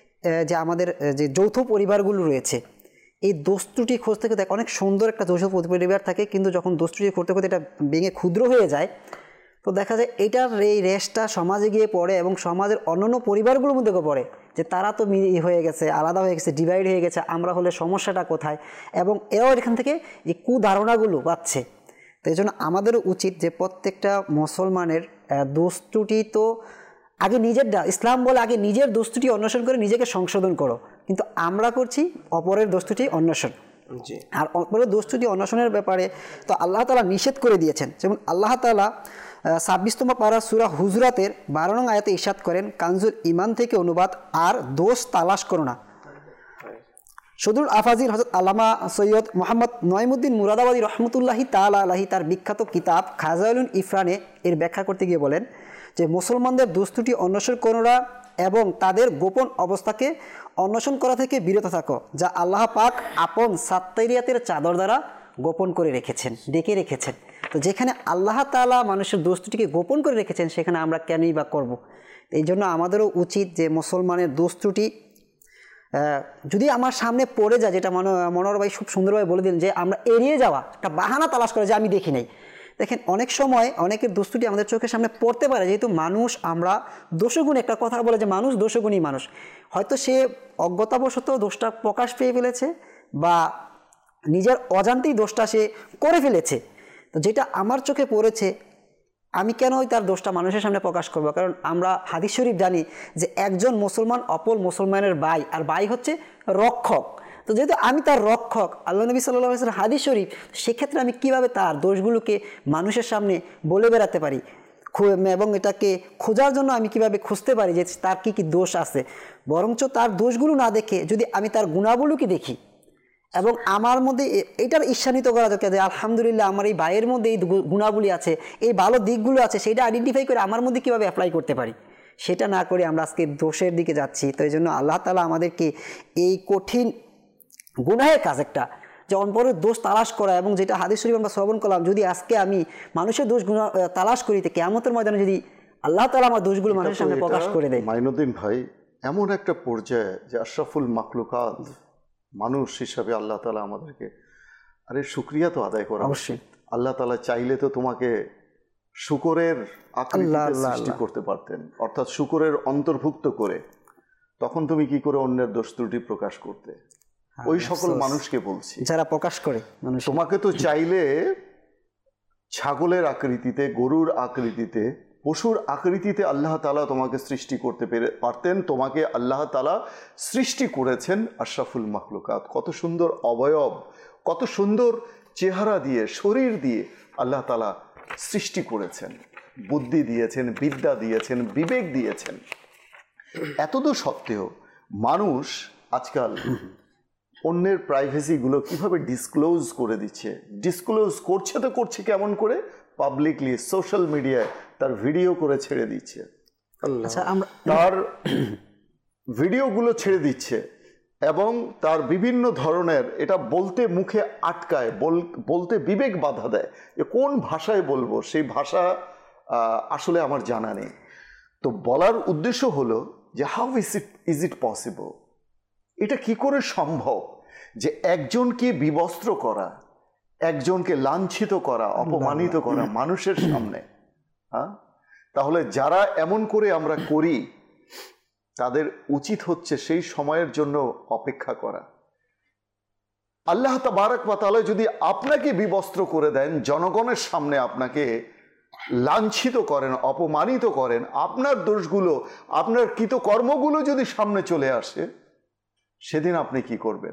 D: যে আমাদের যে যৌথ পরিবারগুলো রয়েছে, এই দোষ ত্রুটি খুঁজতে খুঁজতে অনেক সুন্দর একটা যৌথ পরিবার থাকে, কিন্তু যখন দোষ ত্রুটি করতে করতে এটা ভেঙে ক্ষুদ্র হয়ে যায়, তো দেখা যায় এটার এই রেশটা সমাজে গিয়ে পড়ে, এবং সমাজের অন্যান্য পরিবারগুলোর মধ্যে পড়ে যে তারা তো হয়ে গেছে, আলাদা হয়ে গেছে, ডিভাইড হয়ে গেছে, আমরা হলে সমস্যাটা কোথায়, এবং এরাও এখান থেকে এই কুধারণাগুলো পাচ্ছে। তো এই জন্য আমাদেরও উচিত যে প্রত্যেকটা মুসলমানের দোষ ত্রুটি তো আগে নিজের, ইসলাম বলে আগে নিজের দোষ ত্রুটি অন্বেষণ করে নিজেকে সংশোধন করো, কিন্তু আমরা করছি অপরের দোষ ত্রুটি অন্বেষণ। আর অপরের দোষ ত্রুটি অন্বেষণের ব্যাপারে তো আল্লাহ তাআলা নিষেধ করে দিয়েছেন। যেমন আল্লাহ তাআলা ছাব্বিশতম পারা সূরা হুজরাতের বারো নং আয়াতে ইরশাদ করেন, কানজুল ইমান থেকে অনুবাদ, আর দোষ তালাশ করো না। সদরুল আফাজিল হযরত আল্লামা সৈয়দ মোহাম্মদ নঈমুদ্দিন মুরাদাবাদী রহমতুল্লাহি তাআলা আলাইহি তার বিখ্যাত কিতাব খাজাইলুল ইফরানে এর ব্যাখ্যা করতে গিয়ে বলেন যে মুসলমানদের দোষ ত্রুটি অন্বেষণ করা এবং তাদের গোপন অবস্থাকে অন্বেষণ করা থেকে বিরত থাকো, যা আল্লাহ পাক আপন সাত্তারিয়াতের চাদর দ্বারা গোপন করে রেখেছেন, ডেকে রেখেছেন। তো যেখানে আল্লাহ তাআলা মানুষের দোষ ত্রুটিকে গোপন করে রেখেছেন, সেখানে আমরা কেনই বা করব? এই জন্য আমাদেরও উচিত যে মুসলমানের দোষ ত্রুটি যদি আমার সামনে পড়ে যায়, যেটা মনো মনোহর ভাই খুব সুন্দরভাবে বলে দিলেন, যে আমরা এড়িয়ে যাওয়া, একটা বাহানা তালাশ করে যে আমি দেখি নাই। দেখেন অনেক সময় অনেকের দোষটি আমাদের চোখের সামনে পড়তে পারে, যেহেতু মানুষ আমরা দোষগুণ, একটা কথা বলে যে মানুষ দোষগুণী মানুষ, হয়তো সে অজ্ঞতাবশত দোষটা প্রকাশ পেয়ে ফেলেছে বা নিজের অজান্তেই দোষটা সে করে ফেলেছে। তো যেটা আমার চোখে পড়েছে, আমি কেন ওই তার দোষটা মানুষের সামনে প্রকাশ করব? কারণ আমরা হাদিস শরীফ জানি যে একজন মুসলমান অপর মুসলমানের ভাই, আর ভাই হচ্ছে রক্ষক। তো যেহেতু আমি তার রক্ষক, আল্লাহ নবী সাল্লাল্লাহু আলাইহি ওয়াসাল্লাম হাদিস শরীফ, সেক্ষেত্রে আমি কিভাবে তার দোষগুলোকে মানুষের সামনে বলে বেড়াতে পারি এবং এটাকে খোঁজার জন্য আমি কিভাবে খুঁজতে পারি যে তার কি কি দোষ আছে? বরঞ্চ তার দোষগুলো না দেখে যদি আমি তার গুণাবলীকে দেখি এবং আমার মধ্যে এইটার ঈর্ষান্বিত করা দরকার যে আলহামদুলিল্লাহ আমার এই ভাইয়ের মধ্যে এই গুণাবলী আছে, এই ভালো দিকগুলো আছে, সেটা আইডেন্টিফাই করে আমার মধ্যে কীভাবে অ্যাপ্লাই করতে পারি, সেটা না করে আমরা আজকে দোষের দিকে যাচ্ছি। তো এই জন্য আল্লাহ তাআলা আমাদেরকে এই কঠিন গুনাহের কাজ একটা, যে অপরের দোষ তালাশ করা, এবং যেটা হাদিস শরীফ আমরা শ্রবণ করলাম, যদি আজকে আমি মানুষের দোষ গুনাহ তালাশ করি, তো কিয়ামতের ময়দানে যদি আল্লাহ তাআলা আমার দোষগুলো মানুষের সামনে প্রকাশ করে দেয়।
B: মাইনুদ্দিন ভাই, এমন একটা পর্যায়ে যে আশরাফুল মাখলুকাত মানুষ হিসাবে আল্লাহ তাআলা আমাদেরকে, আরে শুকরিয়া তো আদায় করা
D: অবশ্যই।
B: আল্লাহ তাআলা চাইলে তো তোমাকে শুকরের আকৃতিতে সৃষ্টি করতে পারতেন, অর্থাৎ শুকরের অন্তর্ভুক্ত করে, তখন তুমি কি করে অন্যের দোষ ত্রুটি প্রকাশ করতে? ওই সকল মানুষকে বলছি
D: যারা প্রকাশ করে।
B: তোমাকে তো চাইলে ছাগলের আকৃতিতে, গরুর আকৃতিতে, পশুর আকৃতিতে আল্লাহ তাআলা তোমাকে সৃষ্টি করতে পারতেন। তোমাকে আল্লাহ তাআলা সৃষ্টি করেছেন আশরাফুল মাখলুকাত, কত সুন্দর অবয়ব, কত সুন্দর চেহারা দিয়ে, শরীর দিয়ে আল্লাহ তাআলা সৃষ্টি করেছেন, বুদ্ধি দিয়েছেন, বিদ্যা দিয়েছেন, বিবেক দিয়েছেন। এতদূর সত্ত্বেও মানুষ আজকাল অন্যের প্রাইভেসিগুলো কিভাবে ডিসক্লোজ করে দিচ্ছে, ডিসক্লোজ করছে তো করছে কেমন করে? পাবলিকলি সোশ্যাল মিডিয়ায় তার ভিডিও করে ছেড়ে দিচ্ছে, তার ভিডিওগুলো ছেড়ে দিচ্ছে এবং তার বিভিন্ন ধরনের, এটা বলতে মুখে আটকায়, বলতে বিবেক বাধা দেয় যে কোন ভাষায় বলবো, সেই ভাষা আসলে আমার জানা নেই। তো বলার উদ্দেশ্য হলো যে how is it is it possible, এটা কি করে সম্ভব যে একজনকে বিবস্ত্র করা, একজনকে লাঞ্ছিত করা, অপমানিত করা মানুষের সামনে? হ্যাঁ, তাহলে যারা এমন করে আমরা করি, তাদের উচিত হচ্ছে সেই সময়ের জন্য অপেক্ষা করা। আল্লাহ তাবারক ওয়া তাআলা যদি আপনাকে বিবস্ত্র করে দেন, জনগণের সামনে আপনাকে লাঞ্ছিত করেন, অপমানিত করেন, আপনার দোষগুলো, আপনার কৃতকর্মগুলো যদি সামনে চলে আসে, সেদিন আপনি কি করবেন?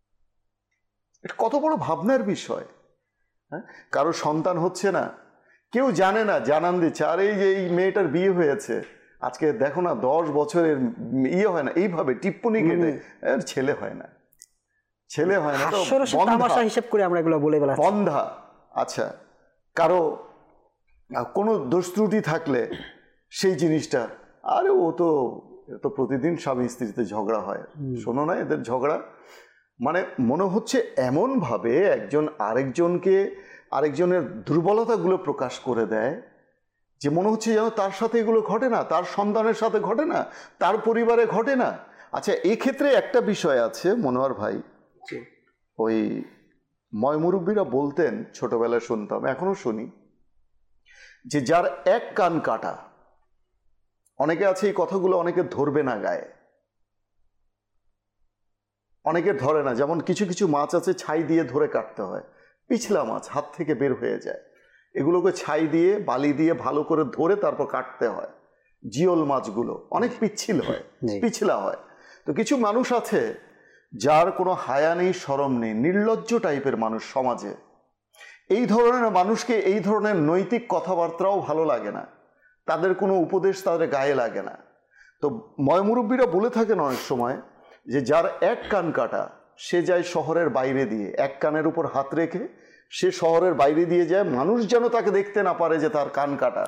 B: এটা কত বড় ভাবনার বিষয়। হ্যাঁ, কারো সন্তান হচ্ছে না, কেউ জানে না, জানান দিচ্ছে, আর এই যে এই মেয়েটার বিয়ে হয়েছে, আজকে দেখো না দশ বছরের ইয়ে হয় না, এইভাবে টিপ্পনি কেটে ছেলে হয় না, ছেলে হয় না, তো
D: হিসাব করে আমরা এগুলো বলে বেড়াচ্ছি
B: বন্ধা। আচ্ছা, কারো কোনো দোষ ত্রুটি থাকলে সেই জিনিসটা, আরে ও তো তো প্রতিদিন স্বামী স্ত্রীতে ঝগড়া হয়, শোনো না এদের ঝগড়া, মানে মনে হচ্ছে এমনভাবে একজন আরেকজনকে, আরেকজনের দুর্বলতাগুলো প্রকাশ করে দেয় যে মনে হচ্ছে যেন তার সাথে এগুলো ঘটে না, তার সন্তানের সাথে ঘটে না, তার পরিবারে ঘটে না। আচ্ছা, এই ক্ষেত্রে একটা বিষয় আছে মনোয়ার ভাই, ওই ময়মুরব্বীরা বলতেন, ছোটবেলায় শুনতাম, এখনো শুনি, যে যার এক কান কাটা, অনেকে আছে এই কথাগুলো অনেকে ধরবে না গায়ে, অনেকের ধরে না। যেমন কিছু কিছু মাছ আছে ছাই দিয়ে ধরে কাটতে হয়, পিছলা মাছ হাত থেকে বের হয়ে যায়, এগুলোকে ছাই দিয়ে, বালি দিয়ে ভালো করে ধরে তারপর কাটতে হয়। জিওল মাছগুলো অনেক পিচ্ছিল হয়, পিছলা হয়। তো কিছু মানুষ আছে যার কোনো হায়া নেই, শরম নেই, নির্লজ্জ টাইপের মানুষ সমাজে, এই ধরনের মানুষকে এই ধরনের নৈতিক কথাবার্তাও ভালো লাগে না, তাদের কোনো উপদেশ তাদের গায়ে লাগে না। তো ময়মুরব্বীরা বলে থাকেন অনেক সময় যে যার এক কান কাটা সে যায় শহরের বাইরে দিয়ে, এক কানের উপর হাত রেখে সে শহরের বাইরে দিয়ে যায়, মানুষ যেন তাকে দেখতে না পারে যে তার কান কাটা।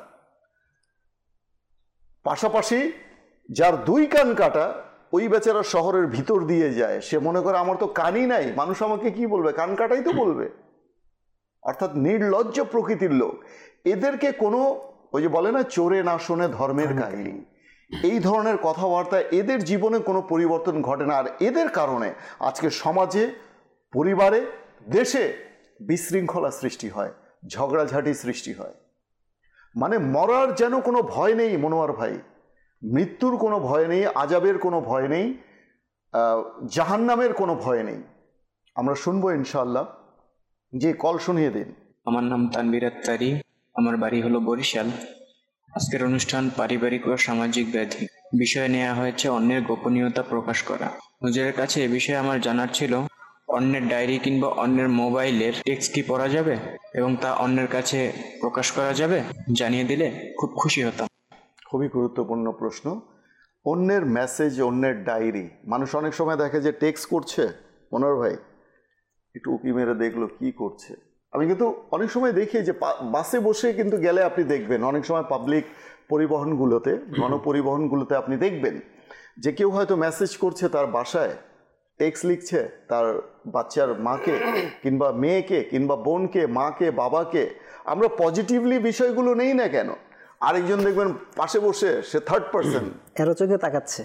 B: পাশাপাশি যার দুই কান কাটা ওই বেচারা শহরের ভিতর দিয়ে যায়, সে মনে করে আমার তো কানই নাই, মানুষ আমাকে কি বলবে, কান কাটাই তো বলবে। অর্থাৎ নির্লজ্জ প্রকৃতির লোক। এদেরকে কোনো ওই যে বলে না চোরে না শোনে ধর্মের কাহিনী, এই ধরনের কথাবার্তা এদের জীবনে কোনো পরিবর্তন ঘটে না। আর এদের কারণে আজকে সমাজে, পরিবারে, দেশে বিশৃঙ্খলা সৃষ্টি হয়, ঝগড়াঝাটি সৃষ্টি হয়। মানে মরার যেন কোনো ভয় নেই মনোয়ার ভাই, মৃত্যুর কোনো ভয় নেই, আজাবের কোনো ভয় নেই, জাহান্নামের কোনো ভয় নেই। আমরা শুনবো ইনশাআল্লাহ। যে কল শুনিয়ে দিন।
E: আমার নাম তানভীর আক্তারি, আমার বাড়ি হলো বরিশাল। আজকের অনুষ্ঠান পারিবারিক ও সামাজিক ব্যাধি বিষয়ে নেওয়া হয়েছে অন্যের গোপনীয়তা প্রকাশ করা। হুজুরের কাছে এ বিষয়ে আমার জানার ছিল, অন্যের ডায়েরি কিংবা অন্যের মোবাইলের টেক্সট কি পড়া যাবে এবং তা অন্যের কাছে প্রকাশ করা যাবে? জানিয়ে দিলে খুব খুশি হতাম।
B: খুবই গুরুত্বপূর্ণ প্রশ্ন। অন্যের মেসেজ, অন্যের ডায়েরি, মানুষ অনেক সময় দেখে যে টেক্সট করছে, মনোয়ার ভাই একটু উকি মেরে দেখলো কি করছে। আমি কিন্তু অনেক সময় দেখি যে বাসে বসে কিন্তু গেলে আপনি দেখবেন, অনেক সময় পাবলিক পরিবহনগুলোতে, গণপরিবহনগুলোতে আপনি দেখবেন যে কেউ হয়তো মেসেজ করছে তার বাসায়, টেক্সট লিখছে তার বাচ্চার মাকে কিংবা মেয়েকে কিংবা বোনকে, মাকে, বাবাকে। আমরা পজিটিভলি বিষয়গুলো নেই না কেন, আরেকজন দেখবেন পাশে বসে সে থার্ড পার্সন
D: এরো চোখে তাকাচ্ছে।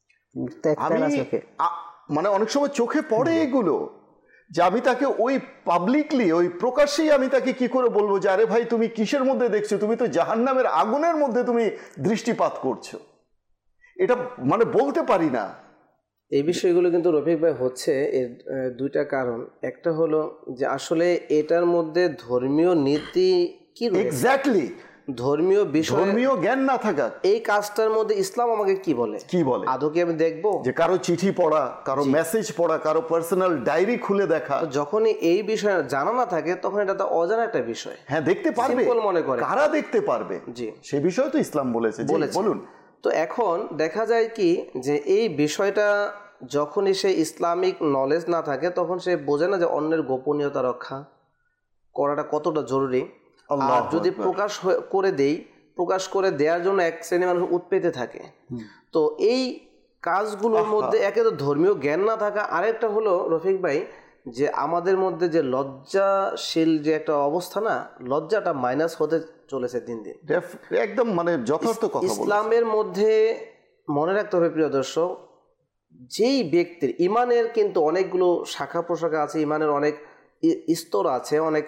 B: আমি মানে অনেক সময় চোখে পড়ে এগুলো, যে আমি তাকে ওই পাবলিকলি, ওই প্রকাশ্যেই আমি তাকে কি করে বলবো যে আরে ভাই তুমি কিসের মধ্যে দেখছো, তুমি তো জাহান্নামের আগুনের মধ্যে তুমি দৃষ্টিপাত করছো। এটা মানে বলতে পারি না।
C: এই বিষয়গুলো কিন্তু রফিক ভাই হচ্ছে এর দুইটা কারণ। একটা হলো যে আসলে এটার মধ্যে ধর্মীয় নীতি কি রয়েছে, এক্স্যাক্টলি
B: ধর্মীয় বিষয়, ধর্মীয় জ্ঞান না থাকা।
C: এই কাজটার মধ্যে ইসলাম আমাকে কি বলে,
B: কি বলে
C: আদৌ কি আমি দেখবো?
B: যে কারো চিঠি পড়া, কারো মেসেজ পড়া, কারো পার্সোনাল ডায়েরি খুলে দেখা।
C: যখনই এই বিষয় জানা না থাকে তখন এটা তো অজানা একটা বিষয়।
B: হ্যাঁ, দেখতে পারবে,
C: মনে করে
B: কারা দেখতে পারবে, জি সেই বিষয় তো ইসলাম বলেছে। বলুন।
C: তো এখন দেখা যায় কি যে এই বিষয়টা যখনই সে ইসলামিক নলেজ না থাকে তখন সে বোঝে না যে অন্যের গোপনীয়তা রক্ষা করাটা কতটা জরুরি। আর যদি প্রকাশ করে দেই, প্রকাশ করে দেওয়ার জন্য এক শ্রেণী মানুষ উৎপেতে থাকে। তো এই কাজগুলোর মধ্যে একে তো ধর্মীয় জ্ঞান না থাকা, আরেকটা হলো রফিক ভাই যে আমাদের মধ্যে যে লজ্জাশীল যে একটা অবস্থা না, লজ্জাটা মাইনাস হতে চলেছে দিন দিন।
B: একদম মানে যথার্থ কথা।
C: ইসলামের মধ্যে মনে রাখতে হবে প্রিয় দর্শক, যেই ব্যক্তির ইমানের কিন্তু অনেকগুলো শাখা প্রশাখা আছে, ইমানের অনেক স্তর আছে, অনেক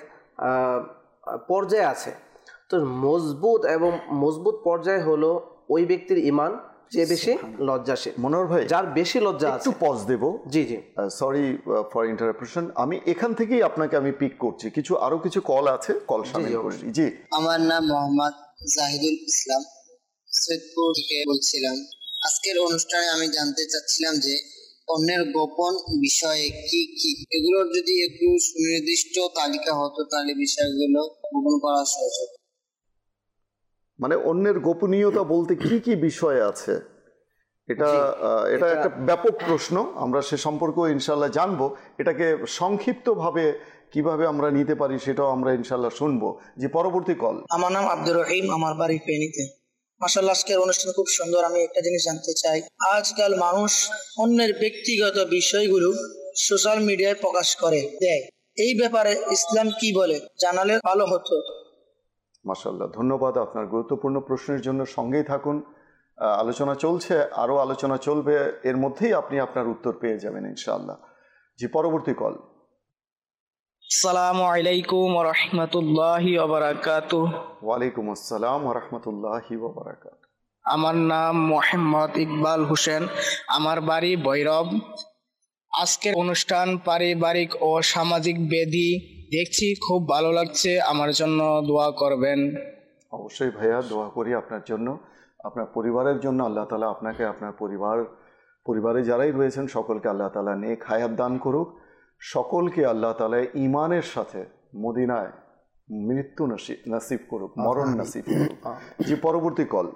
C: পর্যায় আছে। তো মজবুত এবং মজবুত পর্যায় হলো ওই ব্যক্তির ইমান যে বেশি লজ্জাশীল।
B: মনোহর ভাই,
C: যার বেশি লজ্জা আছে।
B: একটু পজ দেব।
C: জি জি,
B: সরি ফর ইন্টারাপশন। আমি এখান থেকেই আপনাকে আমি পিক করছি, কিছু আরো কিছু কল আছে, কল শামিল করি। জি,
F: আমার নাম মোহাম্মদ জাহিদুল ইসলাম, সৈয়দপুর থেকে বলছিলাম। আজকের অনুষ্ঠানে আমি জানতে চাচ্ছিলাম যে অন্যের গোপন বিষয়ে কি কি, এগুলোর যদি একটু সুনির্দিষ্ট তালিকা হতো তাহলে বিষয়গুলো গোপন করা সহজ হতো।
B: মানে অন্যের গোপনীয়তা বলতে কি কি বিষয় আছে, এটা এটা একটা ব্যাপক প্রশ্ন। আমরা সে সম্পর্কে ইনশাল্লাহ জানবো। এটাকে সংক্ষিপ্তভাবে কিভাবে আমরা নিতে পারি সেটাও আমরা ইনশাল্লাহ শুনবো। যে পরবর্তী কল।
F: আমার নাম আব্দুর রহিম, আমার বাড়ি ফেনীতে। মাশাআল্লাহ, আজকের অনুষ্ঠান খুব সুন্দর। আমি একটা জিনিস জানতে চাই, আজকাল মানুষ অন্যের ব্যক্তিগত বিষয়গুলো সোশ্যাল মিডিয়ায় প্রকাশ করে দেয়, এই ব্যাপারে ইসলাম কি বলে জানালে ভালো হতো।
B: মাশাআল্লাহ, ধন্যবাদ আপনার গুরুত্বপূর্ণ প্রশ্নের জন্য। সঙ্গেই থাকুন, আলোচনা চলছে, আরও আলোচনা চলবে, এর মধ্যেই আপনি আপনার উত্তর পেয়ে যাবেন ইনশাআল্লাহ। জি, পরবর্তী কল।
G: আসসালামু আলাইকুম ওয়া রাহমাতুল্লাহি ওয়া বারাকাতুহু।
B: ওয়া আলাইকুম আসসালাম ওয়া রাহমাতুল্লাহি ওয়া বারাকাতুহু।
G: আমার নাম মোহাম্মদ ইকবাল হোসেন, আমার বাড়ি ভৈরব। আজকের অনুষ্ঠান পারিবারিক ও সামাজিক ব্যাধি দেখছি, খুব ভালো লাগছে। আমার জন্য দোয়া করবেন।
B: অবশ্যই ভাইয়া, দোয়া করি আপনার জন্য, আপনার পরিবারের জন্য। আল্লাহ তাআলা আপনাকে, আপনার পরিবার, পরিবারে যারাই রয়েছেন সকলকে আল্লাহ তাআলা নেক হায়াত দান করুক। সকলকে আল্লাহ তাআলা ঈমানের সাথে মদিনায় মৃত্যু নাসিব করুক, মরণ নাসিব করুক। জি, পরবর্তী কল।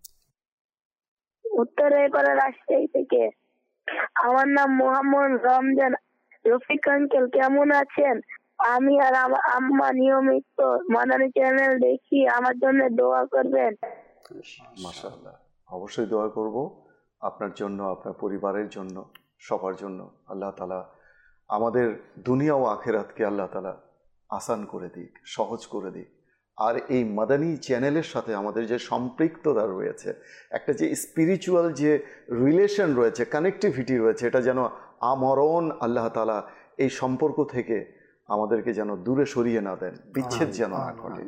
H: উত্তরে করে রাজশাহী থেকে। আমার নাম মোহাম্মদ রমজান। রফিক আঙ্কেল কেমন আছেন? আমি আর আমার আম্মা নিয়মিত মাদানী চ্যানেল দেখি, আমার জন্য দোয়া করবেন।
B: মাশাআল্লাহ, অবশ্যই দোয়া করব আপনার জন্য, আপনার পরিবারের জন্য, সবার জন্য। আল্লাহ তাআলা আমাদের দুনিয়া ও আখিরাতকে আল্লাহ তাআলা আসান করে দিক, সহজ করে দিক। আর এই মাদানী চ্যানেলের সাথে আমাদের যে সম্পৃক্ততা রয়েছে, একটা যে স্পিরিচুয়াল যে রিলেশন রয়েছে, কানেক্টিভিটি রয়েছে, এটা যেন আমরণ আল্লাহ তাআলা এই সম্পর্ক থেকে আমাদেরকে যেন দূরে সরিয়ে না দেন, বিচ্ছেদ যেন না ঘটে।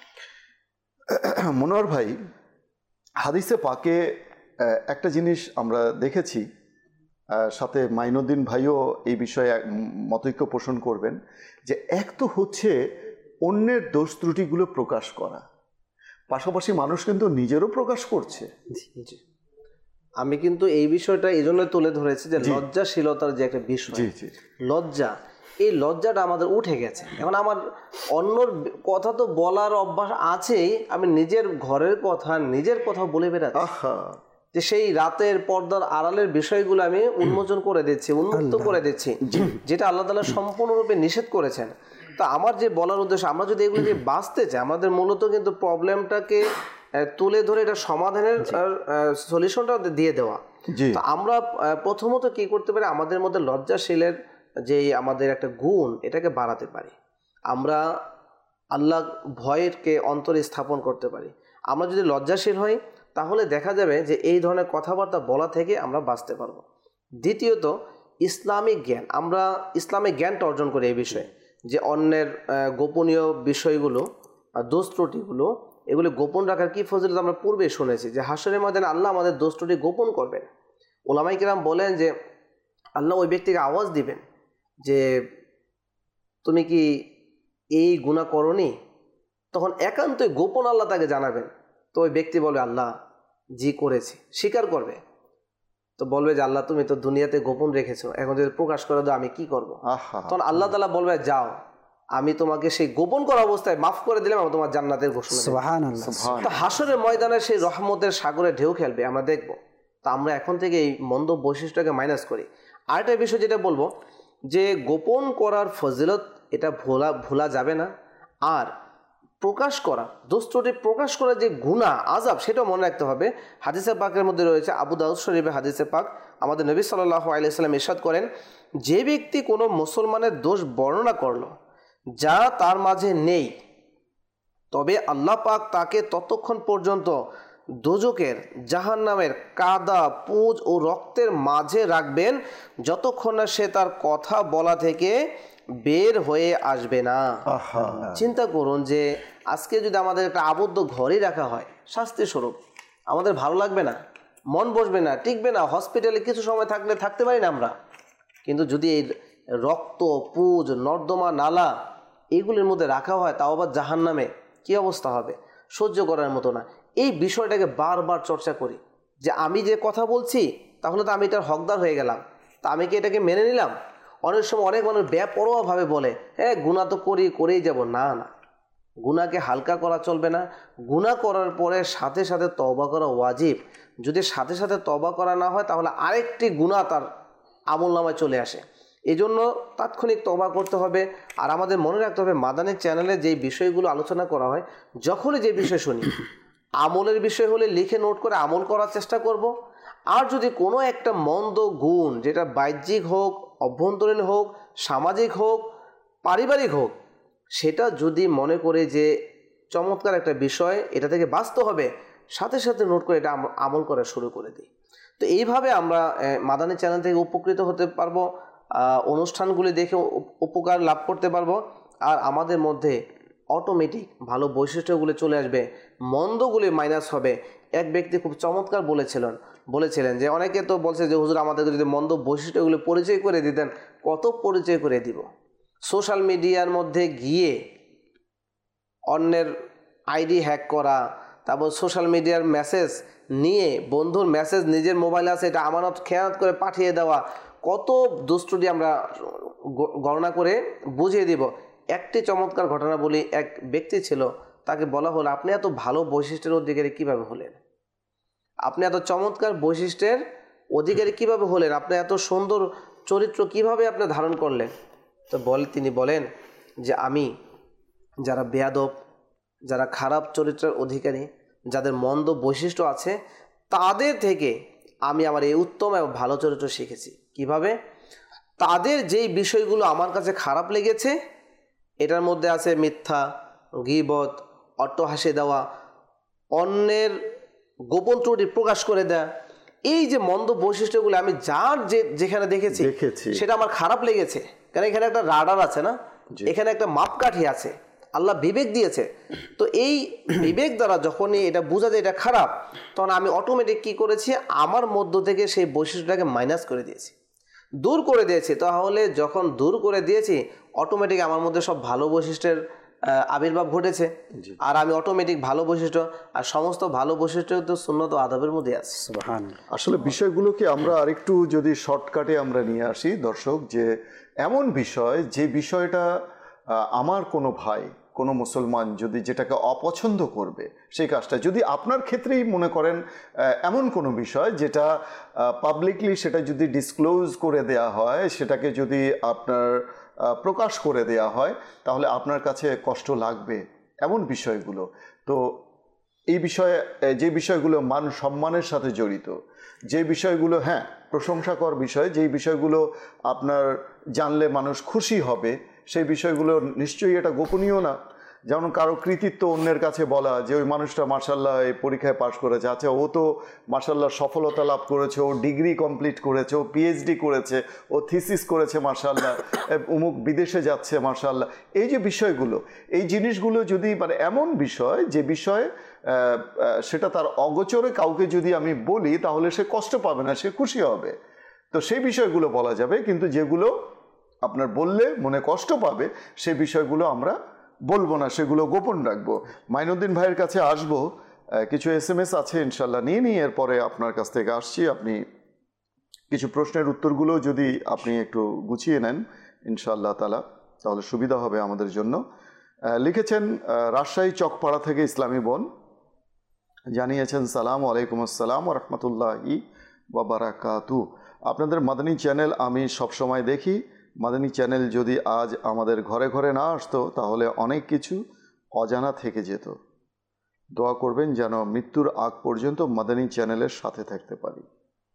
B: মনোয়ার ভাই, হাদিসে পাকে একটা জিনিস আমরা দেখেছি, সাথে মাইনুদ্দিন ভাইও এই বিষয়ে মতৈক্য পোষণ করবেন, যে এক তো হচ্ছে অন্যের দোষ ত্রুটিগুলো প্রকাশ করা, পাশাপাশি মানুষ কিন্তু নিজেরও প্রকাশ করছে।
C: আমি কিন্তু এই বিষয়টা এই জন্য তুলে ধরেছি যে লজ্জাশীলতার যে একটা বিষয়, লজ্জা, এই লজ্জাটা আমাদের উঠে গেছে। এখন আমার অন্যর কথা তো বলার অভ্যাস আছেই, আমি নিজের ঘরের কথা, নিজের কথা বলে বেড়াচ্ছি, যে সেই রাতের পর্দার আড়ালের বিষয়গুলো আমি উন্মোচন করে দিচ্ছি, উন্মুক্ত করে দিচ্ছি, যেটা আল্লাহ তাআলা সম্পূর্ণরূপে নিষেধ করেছেন। তো আমার যে বলার উদ্দেশ্য, আমরা যদি এগুলো দিয়ে বাঁচতে চাই, আমাদের মূলত কিন্তু প্রবলেমটাকে তুলে ধরে এটা সমাধানের সলিউশনটা দিয়ে দেওয়া। তো আমরা প্রথমত কি করতে পারি, আমাদের মধ্যে লজ্জাশীলের যে আমাদের একটা গুণ, এটাকে বাড়াতে পারি। আমরা আল্লাহ ভয়কে অন্তরে স্থাপন করতে পারি। আমরা যদি লজ্জাশীল হই, তাহলে দেখা যাবে যে এই ধরনের কথাবার্তা বলা থেকে আমরা বাঁচতে পারবো। দ্বিতীয়ত, ইসলামিক জ্ঞান, আমরা ইসলামিক জ্ঞানটা অর্জন করি এই বিষয়ে, যে অন্যের গোপনীয় বিষয়গুলো, দোষ ত্রুটিগুলো, এগুলো গোপন রাখার কি ফজিলত আমরা পূর্বে শুনেছি, যে হাসরের ময়দানে আল্লাহ আমাদের দোষ ত্রুটি গোপন করবেন। ওলামায়ে কেরাম বলেন যে আল্লাহ ওই ব্যক্তিকে আওয়াজ দিবেন যে তুমি কি এই গুনাহ করনি, তখন একান্তই গোপন আল্লাহ তাকে জানাবেন। তো ওই ব্যক্তি বলবে আল্লাহ জি করেছি, স্বীকার করবে। তো বলবে যে আল্লাহ তুমি তো দুনিয়াতে গোপন রেখেছো, এখন যদি প্রকাশ করে দাও আমি কি করবো? তখন আল্লাহ তাআলা বলবে যাও, আমি তোমাকে সেই গোপন করা অবস্থায় মাফ করে দিলাম, আমি তোমার জান্নাতের ঘোষণা। তো হাসরের ময়দানে সেই রহমতের সাগরে ঢেউ খেলবে, আমরা দেখবো। তো আমরা এখন থেকে এই মন্দ বৈশিষ্ট্যকে মাইনাস করি। আরেকটা বিষয় যেটা বলবো, যে গোপন করার ফজিলত এটা ভোলা ভোলা যাবে না। আর প্রকাশ করা, দোষ ত্রুটি প্রকাশ করার যে গুনাহ, আযাব, সেটাও মনে রাখতে হবে। হাদিসে পাকের মধ্যে রয়েছে, আবু দাউদ শরীফে হাদিসে পাক, আমাদের নবী সাল্লাল্লাহু আলাইহি সাল্লাম ইরশাদ করেন, যে ব্যক্তি কোনো মুসলমানের দোষ বর্ণনা করলো যা তার মাঝে নেই, তবে আল্লাহ পাক তাকে ততক্ষণ পর্যন্ত দোজখের, জাহান্নামের কাদা, পুঁজ ও রক্তের মাঝে রাখবেন যতক্ষণ না সে তার কথা বলা থেকে বের হয়ে আসবে না। চিন্তা করুন যে আজকে যদি আমাদের একটা আবদ্ধ ঘরেই রাখা হয় শাস্তি স্বরূপ, আমাদের ভালো লাগবে না, মন বসবে না, টিকবে না। হসপিটালে কিছু সময় থাকলে থাকতে পারি না আমরা, কিন্তু যদি এই রক্ত, পুঁজ, নর্দমা, নালা এইগুলির মধ্যে রাখা হয়, তাও আবার জাহান্নামে, কি অবস্থা হবে? সহ্য করার মতো না। এই বিষয়টাকে বারবার চর্চা করি, যে আমি যে কথা বলছি, তাহলে তো আমি এটার হকদার হয়ে গেলাম, তা আমি কি এটাকে মেনে নিলাম? অনেক সময় অনেক মানুষ বেপরোয়াভাবে বলে, হ্যাঁ গুনাহ তো করি করেই যাব। না না, গুনাহকে হালকা করা চলবে না। গুনাহ করার পরে সাথে সাথে তওবা করা ওয়াজিব। যদি সাথে সাথে তওবা করা না হয়, তাহলে আরেকটি গুনাহ তার আমলনামায় চলে আসে। এই জন্য তাৎক্ষণিক তওবা করতে হবে। আর আমাদের মনে রাখতে হবে, মাদানী চ্যানেলে যেই বিষয়গুলো আলোচনা করা হয়, যখনই যে বিষয় শুনি, আমলের বিষয় হলে লিখে নোট করে আমল করার চেষ্টা করব। আর যদি কোনো একটা মন্দ গুণ, যেটা বাহ্যিক হোক, অভ্যন্তরীণ হোক, সামাজিক হোক, পারিবারিক হোক, সেটা যদি মনে করে যে চমৎকার একটা বিষয়, এটা থেকে বাঁচতে হবে, সাথে সাথে নোট করে এটা আমল করা শুরু করে দিই। তো এইভাবে আমরা মাদানী চ্যানেল থেকে উপকৃত হতে পারবো, অনুষ্ঠানগুলি দেখে উপকার লাভ করতে পারবো। আর আমাদের মধ্যে অটোমেটিক ভালো বৈশিষ্ট্যগুলি চলে আসবে, মন্দগুলি মাইনাস হবে। এক ব্যক্তি খুব চমৎকার বলেছিলেন বলেছিলেন যে অনেকে তো বলছে যে হুজুর আমাদেরকে যদি মন্দ বৈশিষ্ট্যগুলি পরিচয় করে দিতেন। কত পরিচয় করে দিব? সোশ্যাল মিডিয়ার মধ্যে গিয়ে অন্যের আইডি হ্যাক করা, তারপর সোশ্যাল মিডিয়ার মেসেজ নিয়ে, বন্ধুর মেসেজ নিজের মোবাইলে আছে এটা আমানত খেয়ানত করে পাঠিয়ে দেওয়া, কত দুষ্টুটি আমরা গণনা করে বুঝিয়ে দিব। একটি চমৎকার ঘটনা বলি। এক ব্যক্তি ছিল, তাকে বলা হলো আপনি এত ভালো বৈশিষ্ট্যের অধিকারী কিভাবে হলেন, আপনি এত চমৎকার বৈশিষ্ট্যের অধিকারী কিভাবে হলেন, আপনি এত সুন্দর চরিত্র কিভাবে আপনি ধারণ করলেন? তো বল তিনি বলেন যে আমি যারা বেয়াদব, যারা খারাপ চরিত্রের অধিকারী, যাদের মন্দ বৈশিষ্ট্য আছে, তাদের থেকে আমি আমার এই উত্তম এবং ভালো চরিত্র শিখেছি। কিভাবে? তাদের যেই বিষয়গুলো আমার কাছে খারাপ লেগেছে, এটার মধ্যে আছে মিথ্যা, গীবত, অট্টহাসি দেওয়া, অন্যের গোপন ত্রুটি প্রকাশ করে দেয়া, এই যে মন্দ বৈশিষ্ট্যগুলো আমি যার যে যেখানে দেখেছি সেটা আমার খারাপ লেগেছে। কারণ এখানে একটা রাডার আছে না, এখানে একটা মাপকাঠি আছে, আল্লাহ বিবেক দিয়েছে। তো এই বিবেক দ্বারা যখনই এটা বোঝা যায় এটা খারাপ, তখন আমি অটোমেটিক কি করেছি, আমার মধ্য থেকে সেই বৈশিষ্ট্যটাকে মাইনাস করে দিয়েছি, দূর করে দিয়েছি। তাহলে যখন দূর করে দিয়েছি, অটোমেটিক আমার মধ্যে সব ভালো বৈশিষ্ট্যের আবির্ভাব ঘটেছে, আর আমি অটোমেটিক ভালো বৈশিষ্ট্য, আর সমস্ত ভালো বৈশিষ্ট্য তো সুন্নত ও আদবের মধ্যে আছে।
B: আসলে বিষয়গুলোকে আমরা আরেকটু যদি শর্টকাটে আমরা নিয়ে আসি দর্শক, যে এমন বিষয় যে বিষয়টা আমার কোনো ভাই, কোনো মুসলমান যদি যেটাকে অপছন্দ করবে, সেই কাজটা যদি আপনার ক্ষেত্রেই মনে করেন এমন কোনো বিষয় যেটা পাবলিকলি সেটা যদি ডিসক্লোজ করে দেয়া হয়, সেটাকে যদি আপনার প্রকাশ করে দেয়া হয়, তাহলে আপনার কাছে কষ্ট লাগবে এমন বিষয়গুলো। তো এই বিষয়ে যে বিষয়গুলো মান সম্মানের সাথে জড়িত, যে বিষয়গুলো হ্যাঁ প্রশংসাকর বিষয়, যেই বিষয়গুলো আপনার জানলে মানুষ খুশি হবে, সেই বিষয়গুলো নিশ্চয়ই এটা গোপনীয় না। যেমন কারো কৃতিত্ব অন্যের কাছে বলা, যে ওই মানুষটা মার্শাল্লাহ এই পরীক্ষায় পাশ করেছে, আচ্ছা ও তো মার্শাল্লাহ সফলতা লাভ করেছে, ও ডিগ্রি কমপ্লিট করেছে, ও পিএইচডি করেছে, ও থিসিস করেছে মার্শাল্লাহ, অমুক বিদেশে যাচ্ছে মার্শাল্লাহ। এই যে বিষয়গুলো, এই জিনিসগুলো যদি মানে এমন বিষয় যে বিষয়ে সেটা তার অগোচরে কাউকে যদি আমি বলি, তাহলে সে কষ্ট পাবে না, সে খুশি হবে। তো সেই বিষয়গুলো বলা যাবে, কিন্তু যেগুলো আপনার বললে মনে কষ্ট পাবে সেই বিষয়গুলো আমরা বলবো না, সেগুলো গোপন রাখবো। মাইনুদ্দিন ভাইয়ের কাছে আসবো, কিছু এস এম এস আছে ইনশাল্লাহ নিয়ে নিই, এরপরে আপনার কাছ থেকে আসছি। আপনি কিছু প্রশ্নের উত্তরগুলো যদি আপনি একটু গুছিয়ে নেন ইনশাআল্লাহ তাআলা, তাহলে সুবিধা হবে আমাদের জন্য। লিখেছেন রাজশাহী চকপাড়া থেকে ইসলামী বোন, জানিয়েছেন সালাম আলাইকুম আসসালাম ওয়া রাহমাতুল্লাহি ওয়া বারাকাতু। আপনাদের মাদানী চ্যানেল আমি সবসময় দেখি। মাদানী চ্যানেল যদি আজ আমাদের ঘরে ঘরে না আসতো, তাহলে অনেক কিছু অজানা থেকে যেত। দোয়া করবেন যেন মৃত্যুর আগ পর্যন্ত মাদানী চ্যানেলের সাথে থাকতে পারি।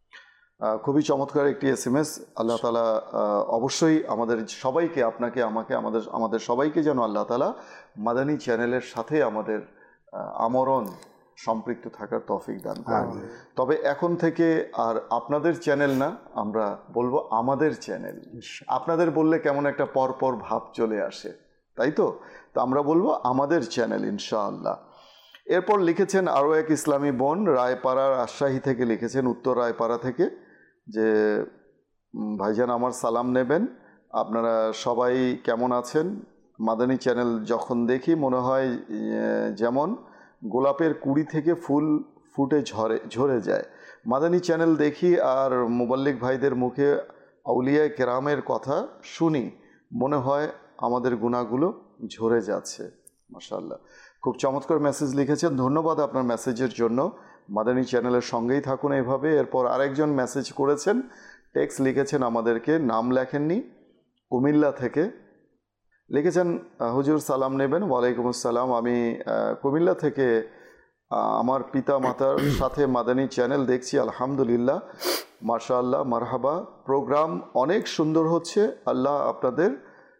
B: খুবই চমৎকার একটি এস এম এস। আল্লাহ তাআলা অবশ্যই আমাদের সবাইকে, আপনাকে, আমাকে, আমাদের আমাদের সবাইকে যেন আল্লাহ তাআলা মাদানী চ্যানেলের সাথে আমাদের আমরণ সম্পৃক্ত থাকার তৌফিক দান করেন। তবে এখন থেকে আর আপনাদের চ্যানেল না, আমরা বলবো আমাদের চ্যানেল। আপনাদের বললে কেমন একটা পরপর ভাব চলে আসে, তাই তো? তো আমরা বলবো আমাদের চ্যানেল ইনশাআল্লাহ। এরপর লিখেছেন আরও এক ইসলামী বোন, রায়পাড়া রাজশাহী থেকে লিখেছেন, উত্তর রায়পাড়া থেকে, যে ভাইজান আমার সালাম নেবেন, আপনারা সবাই কেমন আছেন? মাদানী চ্যানেল যখন দেখি মনে হয় যেমন গোলাপের কুড়ি থেকে ফুল ফুটে ঝরে ঝরে যায়। মাদানী চ্যানেল দেখি আর মুবাল্লিক ভাইদের মুখে আউলিয়ায়ে কেরামের কথা শুনি, মনে হয় আমাদের গুনাহগুলো ঝরে যাচ্ছে। মাশাআল্লাহ, খুব চমৎকার মেসেজ লিখেছেন, ধন্যবাদ আপনার মেসেজের জন্য। মাদানী চ্যানেলের সঙ্গেই থাকুন এভাবে। এরপর আরেকজন মেসেজ করেছেন, টেক্সট লিখেছেন আমাদেরকে, নাম লেখেননি, কুমিল্লা থেকে লিখেছেন, হুজুর সালাম নেবেন। ওয়ালাইকুম আসসালাম। আমি কুমিল্লা থেকে আমার পিতা মাতার সাথে মাদানী চ্যানেল দেখছি, আলহামদুলিল্লাহ, মাশাআল্লাহ, মারহাবা। প্রোগ্রাম অনেক সুন্দর হচ্ছে। আল্লাহ আপনাদের,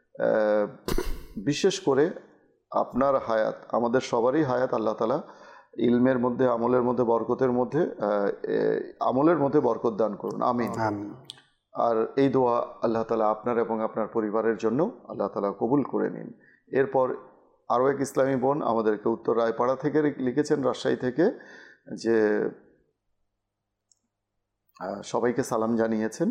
B: বিশেষ করে আপনার হায়াত, আমাদের সবারই হায়াত আল্লাহ তাআলা ইলমের মধ্যে, আমলের মধ্যে, বরকতের মধ্যে, আমলের মধ্যে বরকত দান করুন, আমিন। আর এই দোয়া আল্লাহ তাআলা আপনার এবং আপনার পরিবারের জন্য আল্লাহ তাআলা কবুল করে নিন। এরপর আরও এক ইসলামী বোন আমাদেরকে উত্তর রায়পাড়া থেকে লিখেছেন, রাজশাহী থেকে, যে সবাইকে সালাম জানিয়েছেন।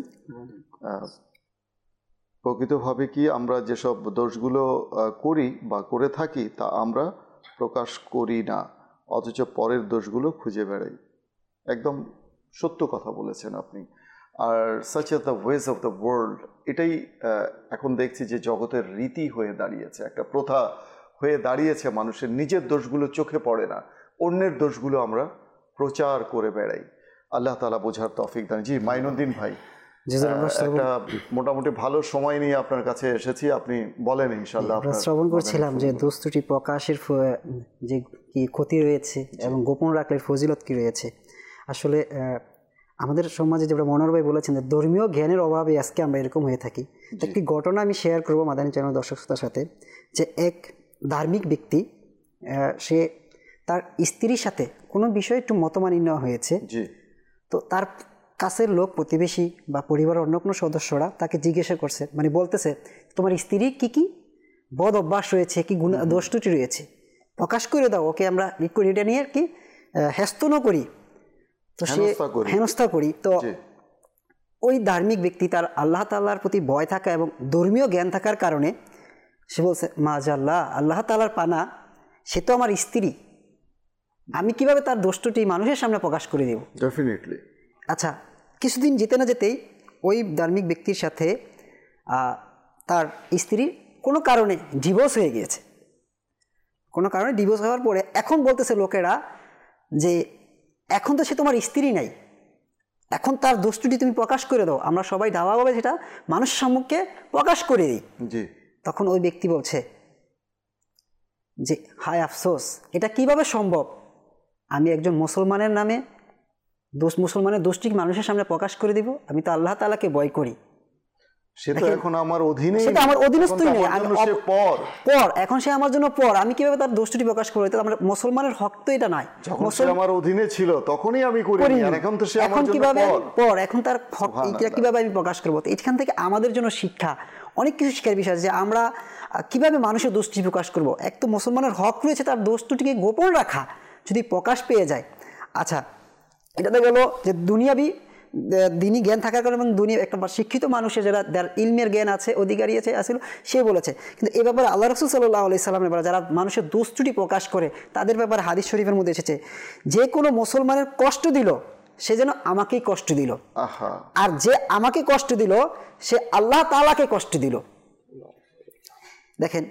B: প্রকৃতভাবে কি আমরা যেসব দোষগুলো করি বা করে থাকি তা আমরা প্রকাশ করি না, অথচ পরের দোষগুলো খুঁজে বেড়াই। একদম সত্য কথা বলেছেন আপনি। আর such are the ways of the world, এটাই এখন দেখছি যে জগতের রীতি হয়ে দাঁড়িয়েছে, একটা প্রথা হয়ে দাঁড়িয়েছে। মানুষের নিজের দোষগুলো চোখে পড়ে না, অন্যের দোষগুলো আমরা প্রচার করে বেড়াই। আল্লাহ তাআলা বোঝার তৌফিক দান। জি মাইনুদ্দিন ভাই, একটা মোটামুটি ভালো সময় নিয়ে আপনার কাছে এসেছি, আপনি বলেন ইনশাআল্লাহ।
D: আমরা শ্রবণ করছিলাম যে দোস্তুটি প্রকাশের যে কি ক্ষতি রয়েছে এবং গোপন রাখলে ফজিলত কি রয়েছে। আসলে আমাদের সমাজে যেটা মনোহর ভাই বলেছেন যে ধর্মীয় জ্ঞানের অভাবে আজকে আমরা এরকম হয়ে থাকি। একটি ঘটনা আমি শেয়ার করবো মাদানী চ্যানেল দর্শকদের সাথে, যে এক ধার্মিক ব্যক্তি সে তার স্ত্রীর সাথে কোনো বিষয়ে একটু মতমালিন্য হয়েছে, তো তার কাছের লোক প্রতিবেশী বা পরিবারের অন্য কোনো সদস্যরা তাকে জিজ্ঞাসা করছে, মানে বলতেছে তোমার স্ত্রী কি কি বদ অভ্যাস রয়েছে, কি গুণ দোষ ত্রুটি রয়েছে, প্রকাশ করে দাও, ওকে আমরা এটা নিয়ে কি হেস্তনও করি, তো সে হেনস্থা করি। তো ওই ধার্মিক ব্যক্তি তার আল্লাহ তাআলার প্রতি ভয় থাকা এবং ধর্মীয় জ্ঞান থাকার কারণে সে বলছে মাজাল্লাহ, আল্লাহ তাআলার পানা, সে তো আমার স্ত্রী, আমি কিভাবে তার দোষ ত্রুটি মানুষের সামনে প্রকাশ করে দেব।
B: ডেফিনেটলি।
D: আচ্ছা, কিছুদিন যেতে না যেতেই ওই ধার্মিক ব্যক্তির সাথে তার স্ত্রীর কোনো কারণে ডিভোর্স হয়ে গিয়েছে। কোনো কারণে ডিভোর্স হওয়ার পরে এখন বলতেছে লোকেরা যে এখন তো সে তোমার স্ত্রী নাই, এখন তার দোষ ত্রুটি তুমি প্রকাশ করে দাও, আমরা সবাই ধাওয়াভাবে সেটা মানুষের সম্মুখে প্রকাশ করে দিই।
B: জি।
D: তখন ওই ব্যক্তি বলছে যে হায় আফসোস, এটা কিভাবে সম্ভব, আমি একজন মুসলমানের নামে দোষ মুসলমানের দোষটি মানুষের সামনে প্রকাশ করে দিব, আমি তো আল্লাহ তাআলাকে ভয় করি,
B: সেটা এখন আমার অধীনে,
D: সেটা আমার অধীনস্থই নেই, আমি পর পর এখন সে আমার জন্য পর, আমি কিভাবে তার দোষটি প্রকাশ করব, তাহলে আমরা মুসলমানের হক তো এটা নয়,
B: যখন সে আমার অধীনে ছিল তখনই আমি করি, আর এখন তো সে আমার জন্য
D: কিভাবে পর, এখন তার হক এটা কিভাবে আমি প্রকাশ করব। তো এখান থেকে আমাদের জন্য শিক্ষা, অনেক কিছু শিক্ষার বিষয় আছে যে আমরা কিভাবে মানুষের দোষটি প্রকাশ করব। এক তো মুসলমানের হক রয়েছে তার দোষটিকে গোপন রাখা, যদি প্রকাশ পেয়ে যায়। আচ্ছা, এটাতে গেল যে দুনিয়াবি দিনী জ্ঞান থাকার কারণে এবং দুনিয়া একটা শিক্ষিত মানুষের যারা যার ইলমের জ্ঞান আছে, অধিকারী আছে আসল, সে বলেছে। কিন্তু এ ব্যাপারে আল্লাহ রাসূল সাল্লাল্লাহু আলাইহি সাল্লামের ব্যাপারে যারা মানুষের দোষ ত্রুটি প্রকাশ করে তাদের ব্যাপারে হাদিস শরীফের মধ্যে এসেছে যে কোনো মুসলমানের কষ্ট দিল সে যেন আমাকেই কষ্ট দিল, আর যে আমাকে কষ্ট দিল সে আল্লাহ তাআলাকে কষ্ট দিল। দেখেন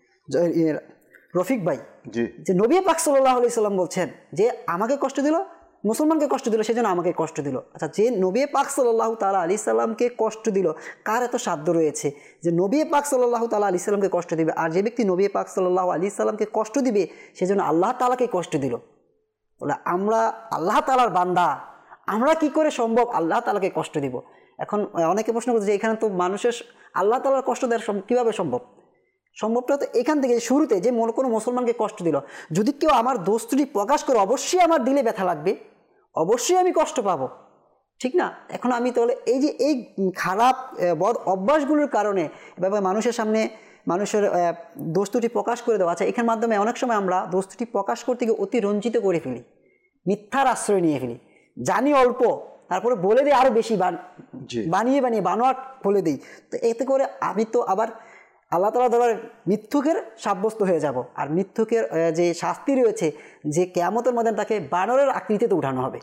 D: রফিক ভাই, যে নবী পাক সাল্লাল্লাহু আলাইহি সাল্লাম বলছেন যে আমাকে কষ্ট দিল, মুসলমানকে কষ্ট দিল, সেজন্য আমাকে কষ্ট দিল। আচ্ছা, যে নবী পাক সাল্লাল্লাহু তাআলা আলাইহি সাল্লামকে কষ্ট দিল, কার এত সাধ্য রয়েছে যে নবী পাক সাল্লাল্লাহু তাআলা আলাইহি সাল্লামকে কষ্ট দিবে, আর যে ব্যক্তি নবী পাক সাল্লাল্লাহু আলাইহি সাল্লামকে কষ্ট দিবে সেজন্য আল্লাহ তাআলাকে কষ্ট দিল। বলে আমরা আল্লাহ তাআলার বান্দা, আমরা কি করে সম্ভব আল্লাহ তাআলাকে কষ্ট দিব। এখন অনেকে প্রশ্ন করছে যে এখানে তো মানুষের আল্লাহ তাআলার কষ্ট দেওয়ার কীভাবে সম্ভব? সম্ভবটা তো এখান থেকে শুরুতে যে মনে কোনো মুসলমানকে কষ্ট দিল, যদি কেউ আমার দোষ ত্রুটি প্রকাশ করে অবশ্যই আমার দিলে ব্যথা লাগবে, অবশ্যই আমি কষ্ট পাবো, ঠিক না? এখন আমি তাহলে এই যে এই খারাপ বদ অভ্যাসগুলোর কারণে এভাবে মানুষের সামনে মানুষের দোষ ত্রুটি প্রকাশ করে দেওয়া, আচ্ছা এখানের মাধ্যমে অনেক সময় আমরা দোষ ত্রুটি প্রকাশ করতে গিয়ে অতি রঞ্জিত করে ফেলি, মিথ্যার আশ্রয় নিয়ে ফেলি, জানি অল্প তারপরে বলে দিই আরও বেশি, বানিয়ে বানিয়ে বানোয়াট বলে দিই। তো এতে করে আমি তো আবার আল্লাহ তাআলা দরবারে মিথ্যুকের সাব্যস্ত হয়ে যাব, আর মিথ্যুকের যে শাস্তি রয়েছে যে কিয়ামতের মধ্যে তাকে বানরের আকৃতিতে উঠানো হবে।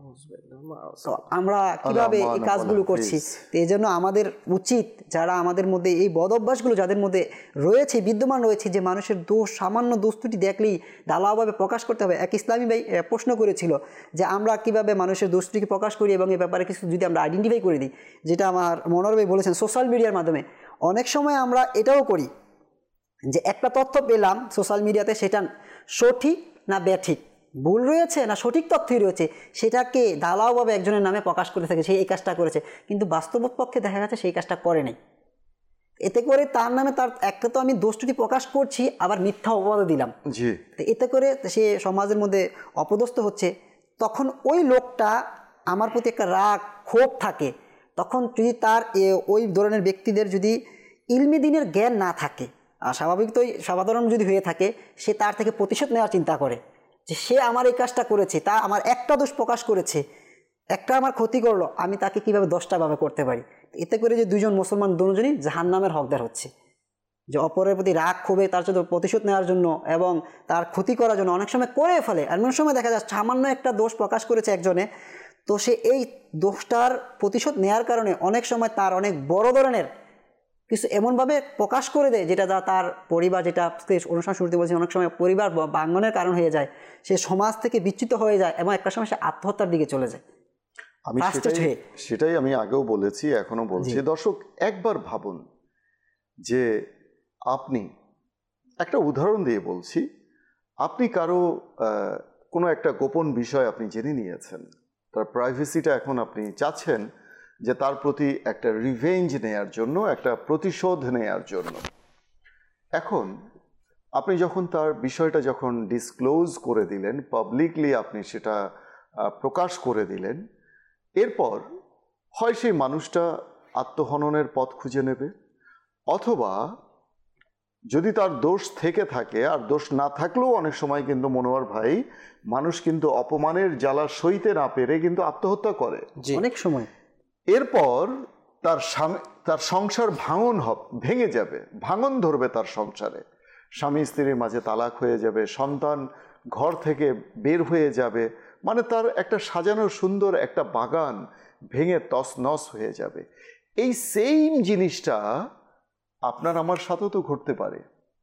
D: তো আমরা কিভাবে এই কাজগুলো করছি, তো এই জন্য আমাদের উচিত যারা আমাদের মধ্যে এই বদ অভ্যাসগুলো যাদের মধ্যে রয়েছে, বিদ্যমান রয়েছে, যে মানুষের দোষ সামান্য দোষ ত্রুটি দেখলেই ঢালাওভাবে প্রকাশ করতে হবে। এক ইসলামী ভাই প্রশ্ন করেছিল যে আমরা কিভাবে মানুষের দোষ ত্রুটি প্রকাশ করি এবং এই ব্যাপারে কিছু যদি আমরা আইডেন্টিফাই করে দিই, যেটা আমার মনোহর ভাই বলেছেন সোশ্যাল মিডিয়ার মাধ্যমে অনেক সময় আমরা এটাও করি যে একটা তথ্য পেলাম সোশ্যাল মিডিয়াতে, সেটা সঠিক না ব্যাঠিক, ভুল রয়েছে না সঠিক তথ্যই রয়েছে, সেটাকে ঢালাওভাবে একজনের নামে প্রকাশ করে থাকে, সেই এই কাজটা করেছে, কিন্তু বাস্তব পক্ষে দেখা গেছে সেই কাজটা করে নাই। এতে করে তার নামে তার একটা তো আমি দোষ ত্রুটি প্রকাশ করছি, আবার মিথ্যা অপবাদও দিলাম, তো এতে করে সে সমাজের মধ্যে অপদস্থ হচ্ছে। তখন ওই লোকটা আমার প্রতি একটা রাগ ক্ষোভ থাকে, তখন যদি তার ওই ধরনের ব্যক্তিদের যদি ইলমি দিনের জ্ঞান না থাকে, আর স্বাভাবিক তো সাধারণ যদি হয়ে থাকে, সে তার থেকে প্রতিশোধ নেওয়ার চিন্তা করে যে সে আমার এই কাজটা করেছে, তা আমার একটা দোষ প্রকাশ করেছে, একটা আমার ক্ষতি করলো, আমি তাকে কিভাবে দশটাভাবে করতে পারি। এতে করে যে দুজন মুসলমান দুজনই জাহান্নামের হকদার হচ্ছে, যে অপরের প্রতি রাগ ক্ষোভে তার জন্য প্রতিশোধ নেওয়ার জন্য এবং তার ক্ষতি করার জন্য অনেক সময় করে ফেলে। এমন সময় দেখা যায় সামান্য একটা দোষ প্রকাশ করেছে একজনে, তো সে এই দোষটার প্রতিশোধ নেয়ার কারণে অনেক সময় তার অনেক বড় ধরনের কিছু এমনভাবে প্রকাশ করে দেয় যেটা তার পরিবার, যেটা অনুষ্ঠান শুরুতে বলছি, অনেক সময় পরিবার ভাঙনের কারণ হয়ে যায়, সে সমাজ থেকে বিচ্যুত হয়ে যায় এবং একটা সময় সে আত্মহত্যার দিকে চলে যায়।
B: আমি সেটাই সেটাই আমি আগেও বলেছি, এখনো বলছি। দর্শক, একবার ভাবুন যে আপনি, একটা উদাহরণ দিয়ে বলছি, আপনি কারো কোনো একটা গোপন বিষয় আপনি জেনে নিয়েছেন, তার প্রাইভেসিটা এখন আপনি চাচ্ছেন যে তার প্রতি একটা রিভেঞ্জ নেয়ার জন্য, একটা প্রতিশোধ নেয়ার জন্য। এখন আপনি যখন তার বিষয়টা যখন ডিসক্লোজ করে দিলেন, পাবলিকলি আপনি সেটা প্রকাশ করে দিলেন, এরপর হয় সেই মানুষটা আত্মহননের পথ খুঁজে নেবে, অথবা যদি তার দোষ থেকে থাকে, আর দোষ না থাকলেও অনেক সময় কিন্তু মনোয়ার ভাই, মানুষ কিন্তু অপমানের জ্বালা সইতে না পেরে কিন্তু আত্মহত্যা করে
D: অনেক সময়।
B: এরপর তার স্বামী, তার সংসার ভাঙন হবে, ভেঙে যাবে, ভাঙন ধরবে তার সংসারে, স্বামী স্ত্রীর মাঝে তালাক হয়ে যাবে, সন্তান ঘর থেকে বের হয়ে যাবে, মানে তার একটা সাজানো সুন্দর একটা বাগান ভেঙে তছনছ হয়ে যাবে। এই সেম জিনিসটা আপনার আমার সাথেও তো ঘটতে পারে।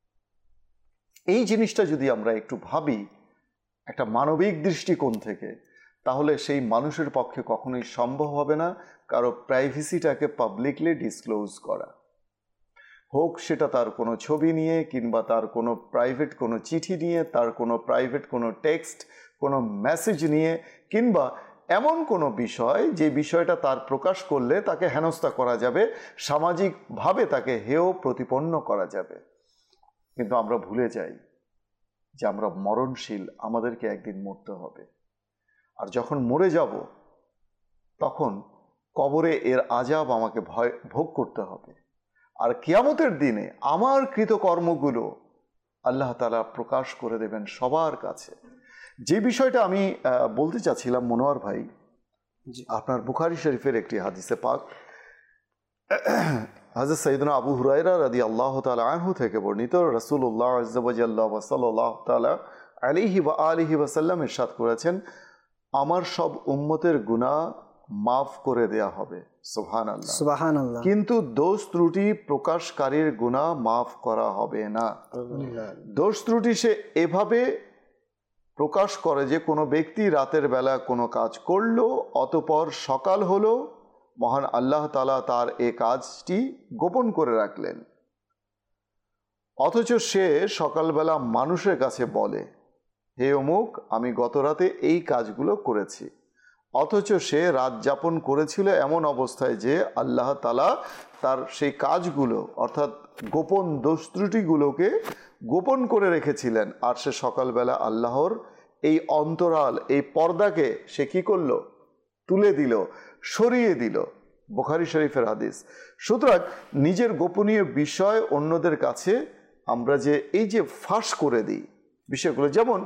B: এই জিনিসটা যদি আমরা একটু ভাবি একটা মানবিক দৃষ্টিকোণ থেকে, তাহলে সেই মানুষের পক্ষে কখনোই সম্ভব হবে না কারো প্রাইভেসিটাকে পাবলিকলি ডিসক্লোজ করা, হোক সেটা তার কোনো ছবি নিয়ে, কিংবা তার কোনো প্রাইভেট কোনো চিঠি নিয়ে, তার কোনো প্রাইভেট কোনো টেক্সট, কোনো মেসেজ নিয়ে, কিংবা এমন কোনো বিষয় যে বিষয়টা তার প্রকাশ করলে তাকে হেনস্থা করা যাবে, সামাজিকভাবে তাকে হেয় প্রতিপন্ন করা যাবে। কিন্তু আমরা ভুলে যাই যে আমরা মরণশীল, আমাদেরকে একদিন মরতে হবে। আর যখন মরে যাব তখন কবরে এর আযাব আমাকে ভয় ভোগ করতে হবে। আর কিয়ামতের দিনে আমার কৃতকর্মগুলো আল্লাহ তাআলা প্রকাশ করে দেবেন সবার কাছে। যে বিষয়টা আমি বলতে চাচ্ছিলাম মনোয়ার ভাই, আপনার বুখারী শরীফের একটি হাদিসে পাক হযরত সাইয়েদনা আবু হুরায়রা রাদিয়াল্লাহু তাআলা আনহু থেকে বর্ণিত, রাসূলুল্লাহ আযজা ওয়া জাল্লা ওয়া সাল্লাল্লাহু তাআলা আলাইহি ওয়া আলিহি ওয়াসাল্লাম ইরশাদ করেছেন, আমার সব উম্মতের গুনাহ মাফ করে দেয়া হবে, সুবহানাল্লাহ সুবহানাল্লাহ, কিন্তু দোষ ত্রুটি প্রকাশকারীর গুনাহ মাফ করা হবে না। দোষ ত্রুটি সে এভাবে প্রকাশ করে যে কোনো ব্যক্তি রাতের বেলা কোনো কাজ করলো, অতঃপর সকাল হলো, মহান আল্লাহ তাআলা তার এ কাজটি গোপন করে রাখলেন, অথচ সে সকালবেলা মানুষের কাছে বলে, হে অমুক, আমি গত রাতে এই কাজগুলো করেছি, অথচ সে রাত যাপন করেছিল এমন অবস্থায় যে আল্লাহ তাআলা তার সেই কাজগুলো, অর্থাৎ গোপন দোষ ত্রুটিগুলোকে গোপন করে রেখেছিলেন। আর সে সকালবেলা আল্লাহর এই অন্তরাল, এই পর্দাকে সে কি করলো? তুলে দিল, সরিয়ে দিল। বুখারী শরীফের হাদিস। সুতরাং নিজের গোপনীয় বিষয় অন্যদের কাছে আমরা যে এই যে ফাঁস করে দিই বিষয়গুলো, যেমন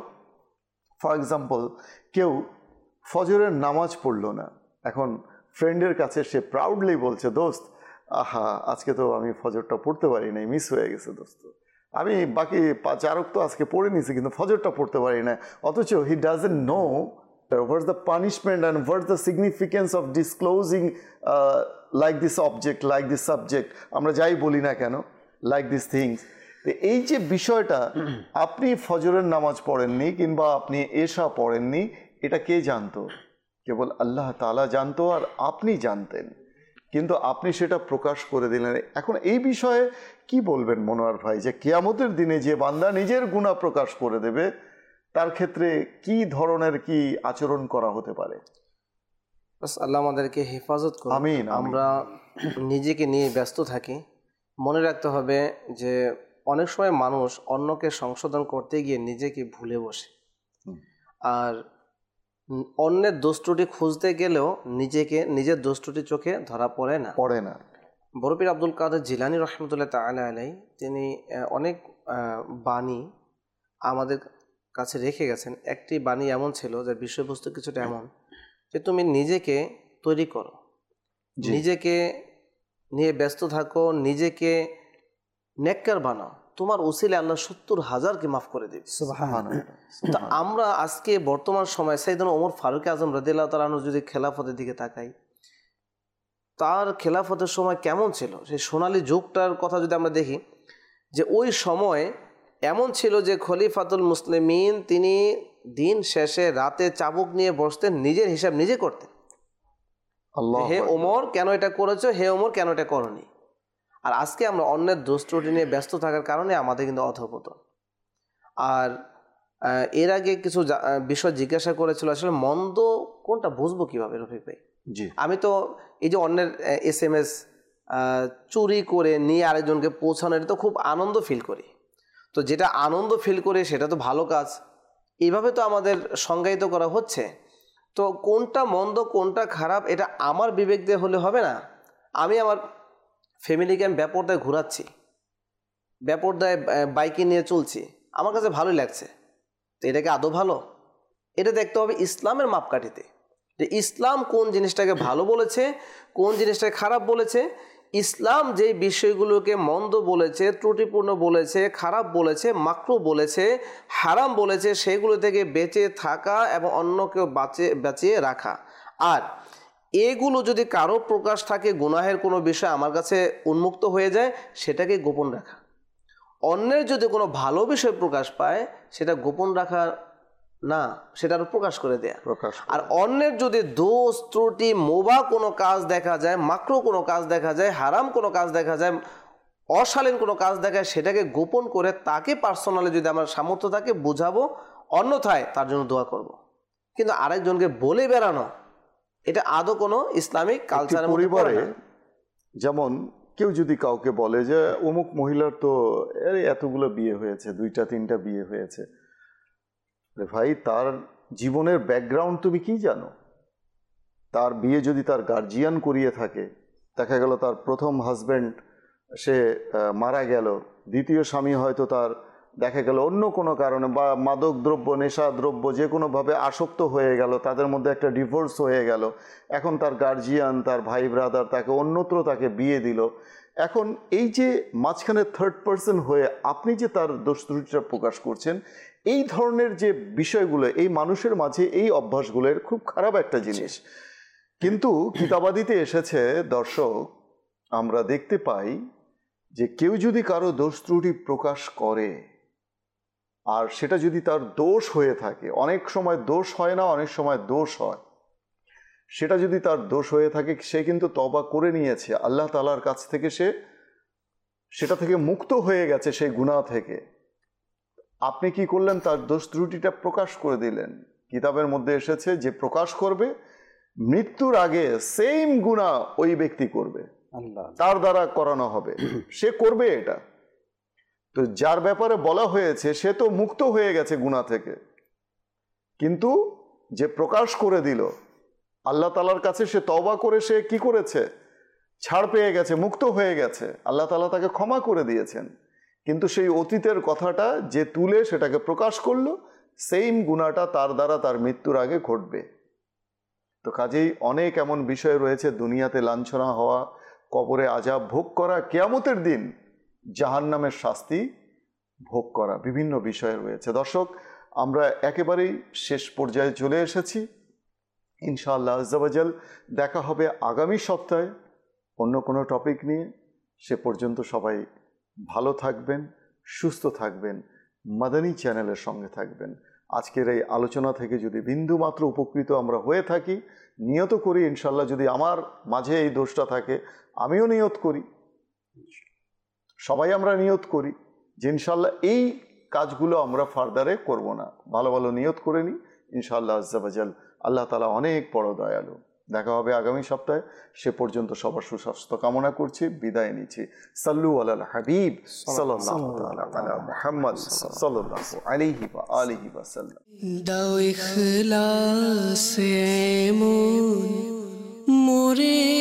B: ফর এক্সাম্পল কেউ ফজরের নামাজ পড়লো না, এখন ফ্রেন্ডের কাছে সে প্রাউডলি বলছে, দোস্ত আহা আজকে তো আমি ফজরটা পড়তে পারি নাই, মিস হয়ে গেছে দোস্ত, আমি বাকি চার ওয়াক্ত আজকে পড়ে নিয়েছি কিন্তু ফজরটা পড়তে পারি না। অথচ he doesn't know what's the punishment and what's the significance of disclosing uh, like this object, like this subject, আমরা যাই বলি না কেন, like these things। এই যে বিষয়টা, আপনি ফজরের নামাজ পড়েননি কিংবা আপনি এশা পড়েননি, এটা কে জানতো? কেবল আল্লাহ তাআলা জানতো, আর আপনি জানতেন, কিন্তু আপনি সেটা প্রকাশ করে দিলেন। এখন এই বিষয়ে কি বলবেন মনোয়ার ভাই, যে কিয়ামতের দিনে যে বান্দা নিজের গুনাহ প্রকাশ করে দেবে তার ক্ষেত্রে কি ধরনের কি আচরণ করা হতে পারে?
C: আল্লাহ আমাদেরকে হেফাজত করুন। আমিন। আমরা নিজেকে নিয়ে ব্যস্ত থাকি। মনে রাখতে হবে যে অনেক সময় মানুষ অন্যকে সংশোধন করতে গিয়ে নিজেকে ভুলে বসে, আর অন্যের দোষ ত্রুটি খুঁজতে গেলেও নিজেকে নিজের দোষ ত্রুটি চোখে ধরা পড়ে না
B: পড়ে না
C: বড় পীর আব্দুল কাদের জিলানী রহমতুল্লাহ তাআলা আলাইহি তিনি অনেক বাণী আমাদের কাছে রেখে গেছেন। একটি বাণী এমন ছিল যে বিষয়বস্তু কিছুটা এমন যে তুমি নিজেকে তৈরি করো, নিজেকে নিয়ে ব্যস্ত থাকো, নিজেকে নেককার বানাও, তোমার ওসিলে আল্লাহ সত্তর হাজারকে মাফ করে দিবে। তা আমরা আজকে বর্তমান সময় সাইয়েদনা ওমর ফারুক আজম রাদিয়াল্লাহু তাআলা আনহু যদি খেলাফতের দিকে তাকাই, তার খেলাফতের সময় কেমন ছিল, সেই সোনালী যুগটার কথা যদি আমরা দেখি, যে ওই সময় এমন ছিল যে খলিফাতুল মুসলিমিন তিনি দিন শেষে রাতে চাবুক নিয়ে বসতেন, নিজের হিসাব নিজে করতেন। হে ওমর কেন এটা করেছো, হে ওমর কেন এটা করনি। আর আজকে আমরা অন্যের দোষ ত্রুটি নিয়ে ব্যস্ত থাকার কারণে আমাদের কিন্তু অধঃপতন। আর এর আগে কিছু বিষয় জিজ্ঞাসা করেছিল, আসলে মন্দ কোনটা বুঝবো কিভাবে রফিক ভাই?
B: জি,
C: আমি তো এই যে অন্যের এস এম এস চুরি করে নিয়ে আরেকজনকে পৌঁছানো, এটা তো খুব আনন্দ ফিল করি। তো যেটা আনন্দ ফিল করি সেটা তো ভালো কাজ, এইভাবে তো আমাদের সংজ্ঞায়িত করা হচ্ছে। তো কোনটা মন্দ কোনটা খারাপ এটা আমার বিবেক দিয়ে হলে হবে না। আমি আমার ফ্যামিলিকে আমি ব্যাপরদায় ঘোরাচ্ছি, ব্যাপরদায় বাইকে নিয়ে চলছি, আমার কাছে ভালোই লাগছে, তো এটাকে আদৌ ভালো? এটা দেখতে হবে ইসলামের মাপকাঠিতে, যে ইসলাম কোন জিনিসটাকে ভালো বলেছে, কোন জিনিসটাকে খারাপ বলেছে। ইসলাম যে বিষয়গুলোকে মন্দ বলেছে, ত্রুটিপূর্ণ বলেছে, খারাপ বলেছে, মাকরু বলেছে, হারাম বলেছে, সেগুলো থেকে বেঁচে থাকা এবং অন্যকেও বাঁচিয়ে বাঁচিয়ে রাখা। আর এগুলো যদি কারো প্রকাশ থাকে, গুনাহের কোনো বিষয় আমার কাছে উন্মুক্ত হয়ে যায়, সেটাকে গোপন রাখা। অন্যের যদি কোনো ভালো বিষয় প্রকাশ পায়, সেটা গোপন রাখা না, সেটা আরো প্রকাশ করে দেয়া। আর অন্যের যদি দোষ ত্রুটি মোবা কোনো কাজ দেখা যায়, মাকরু কোনো কাজ দেখা যায়, হারাম কোনো কাজ দেখা যায়, অশালীন কোনো কাজ দেখায়, সেটাকে গোপন করে তাকে পার্সোনালি যদি আমার সামর্থ্য থাকে বোঝাবো, অন্যথায় তার জন্য দোয়া করব। কিন্তু আরেকজনকে বলে বেড়ানো, এটা আদৌ কোনো ইসলামিক কালচারের মধ্যে পড়ে না।
B: যেমন কেউ যদি কাউকে বলে যে অমুক মহিলার তো এতগুলো বিয়ে হয়েছে, দুইটা তিনটা বিয়ে হয়েছে, ভাই তার জীবনের ব্যাকগ্রাউন্ড তুমি কি জানো? তার বিয়ে যদি তার গার্জিয়ান করিয়ে থাকে, দেখা গেল তার প্রথম হাজব্যান্ড সে মারা গেল, দ্বিতীয় স্বামী হয়তো তার দেখা গেল অন্য কোনো কারণে বা মাদক দ্রব্য, নেশা দ্রব্য যে কোনোভাবে আসক্ত হয়ে গেল, তাদের মধ্যে একটা ডিভোর্স হয়ে গেল, এখন তার গার্জিয়ান, তার ভাই ব্রাদার তাকে অন্যত্র তাকে বিয়ে দিল। এখন এই যে মাঝখানে থার্ড পার্সন হয়ে আপনি যে তার দোষ ত্রুটিটা প্রকাশ করছেন, এই ধরনের যে বিষয়গুলো এই মানুষের মাঝে এই অভ্যাসগুলোর খুব খারাপ একটা জিনিস। কিন্তু কিতাবাদিতে এসেছে দর্শক, আমরা দেখতে পাই যে কেউ যদি কারো দোষ ত্রুটি প্রকাশ করে আর সেটা যদি তার দোষ হয়ে থাকে, অনেক সময় দোষ হয় না, অনেক সময় দোষ হয়, সেটা যদি তার দোষ হয়ে থাকে, সে কিন্তু তওবা করে নিয়েছে আল্লাহ তাআলার কাছ থেকে, সে সেটা থেকে মুক্ত হয়ে গেছে সেই গুনাহ থেকে। আপনি কি করলেন? তার দোষ ত্রুটিটা প্রকাশ করে দিলেন। কিতাবের মধ্যে এসেছে যে প্রকাশ করবে মৃত্যুর আগে সেম গুনাহ ওই ব্যক্তি করবে, তার দ্বারা করানো হবে, সে করবে এটা। তো যার ব্যাপারে বলা হয়েছে সে তো মুক্ত হয়ে গেছে গুনাহ থেকে, কিন্তু যে প্রকাশ করে দিল আল্লাহ তাআলার কাছে, সে তওবা করে সে কি করেছে? ছাড় পেয়ে গেছে, মুক্ত হয়ে গেছে, আল্লাহ তাআলা তাকে ক্ষমা করে দিয়েছেন। কিন্তু সেই অতীতের কথাটা যে তুলে সেটাকে প্রকাশ করলো, সেম গুনাহটা তার দ্বারা তার মৃত্যুর আগে ঘটবে। তো কাজেই অনেক এমন বিষয় রয়েছে, দুনিয়াতে লাঞ্ছনা হওয়া, কবরে আযাব ভোগ করা, কিয়ামতের দিন জাহান্নামের শাস্তি ভোগ করা, বিভিন্ন বিষয় রয়েছে। দর্শক, আমরা একেবারেই শেষ পর্যায়ে চলে এসেছি। ইনশাআল্লাহ আজ্জা ওয়া জাল দেখা হবে আগামী সপ্তাহে অন্য কোনো টপিক নিয়ে। সে পর্যন্ত সবাই ভালো থাকবেন, সুস্থ থাকবেন, মাদানী চ্যানেলের সঙ্গে থাকবেন। আজকের এই আলোচনা থেকে যদি বিন্দু মাত্র উপকৃত আমরা হয়ে থাকি, নিয়ত করি ইনশাআল্লাহ, যদি আমার মাঝে এই দোষটা থাকে আমিও নিয়ত করি, সবাই আমরা নিয়ত করি যে ইনশাআল্লাহ এই কাজগুলো আমরা ফার্দারে করব না। ভালো ভালো নিয়ত করে নিই ইনশাআল্লাহ আজ্জা ওয়া জাল। আল্লাহ তাআলা অনেক বড় দয়ালু। দেখা হবে আগামী সপ্তাহে। সে পর্যন্ত সবার সুস্বাস্থ্য কামনা করছি, বিদায় নিচ্ছি। সাল্লু আলাল হাবিব সাল্লাল্লাহু তাআলা আলা মুহাম্মদ সাল্লাল্লাহু আলাইহি ওয়া আলিহি ওয়া সাল্লাম।
A: দাও ইখলাস এমন মোরে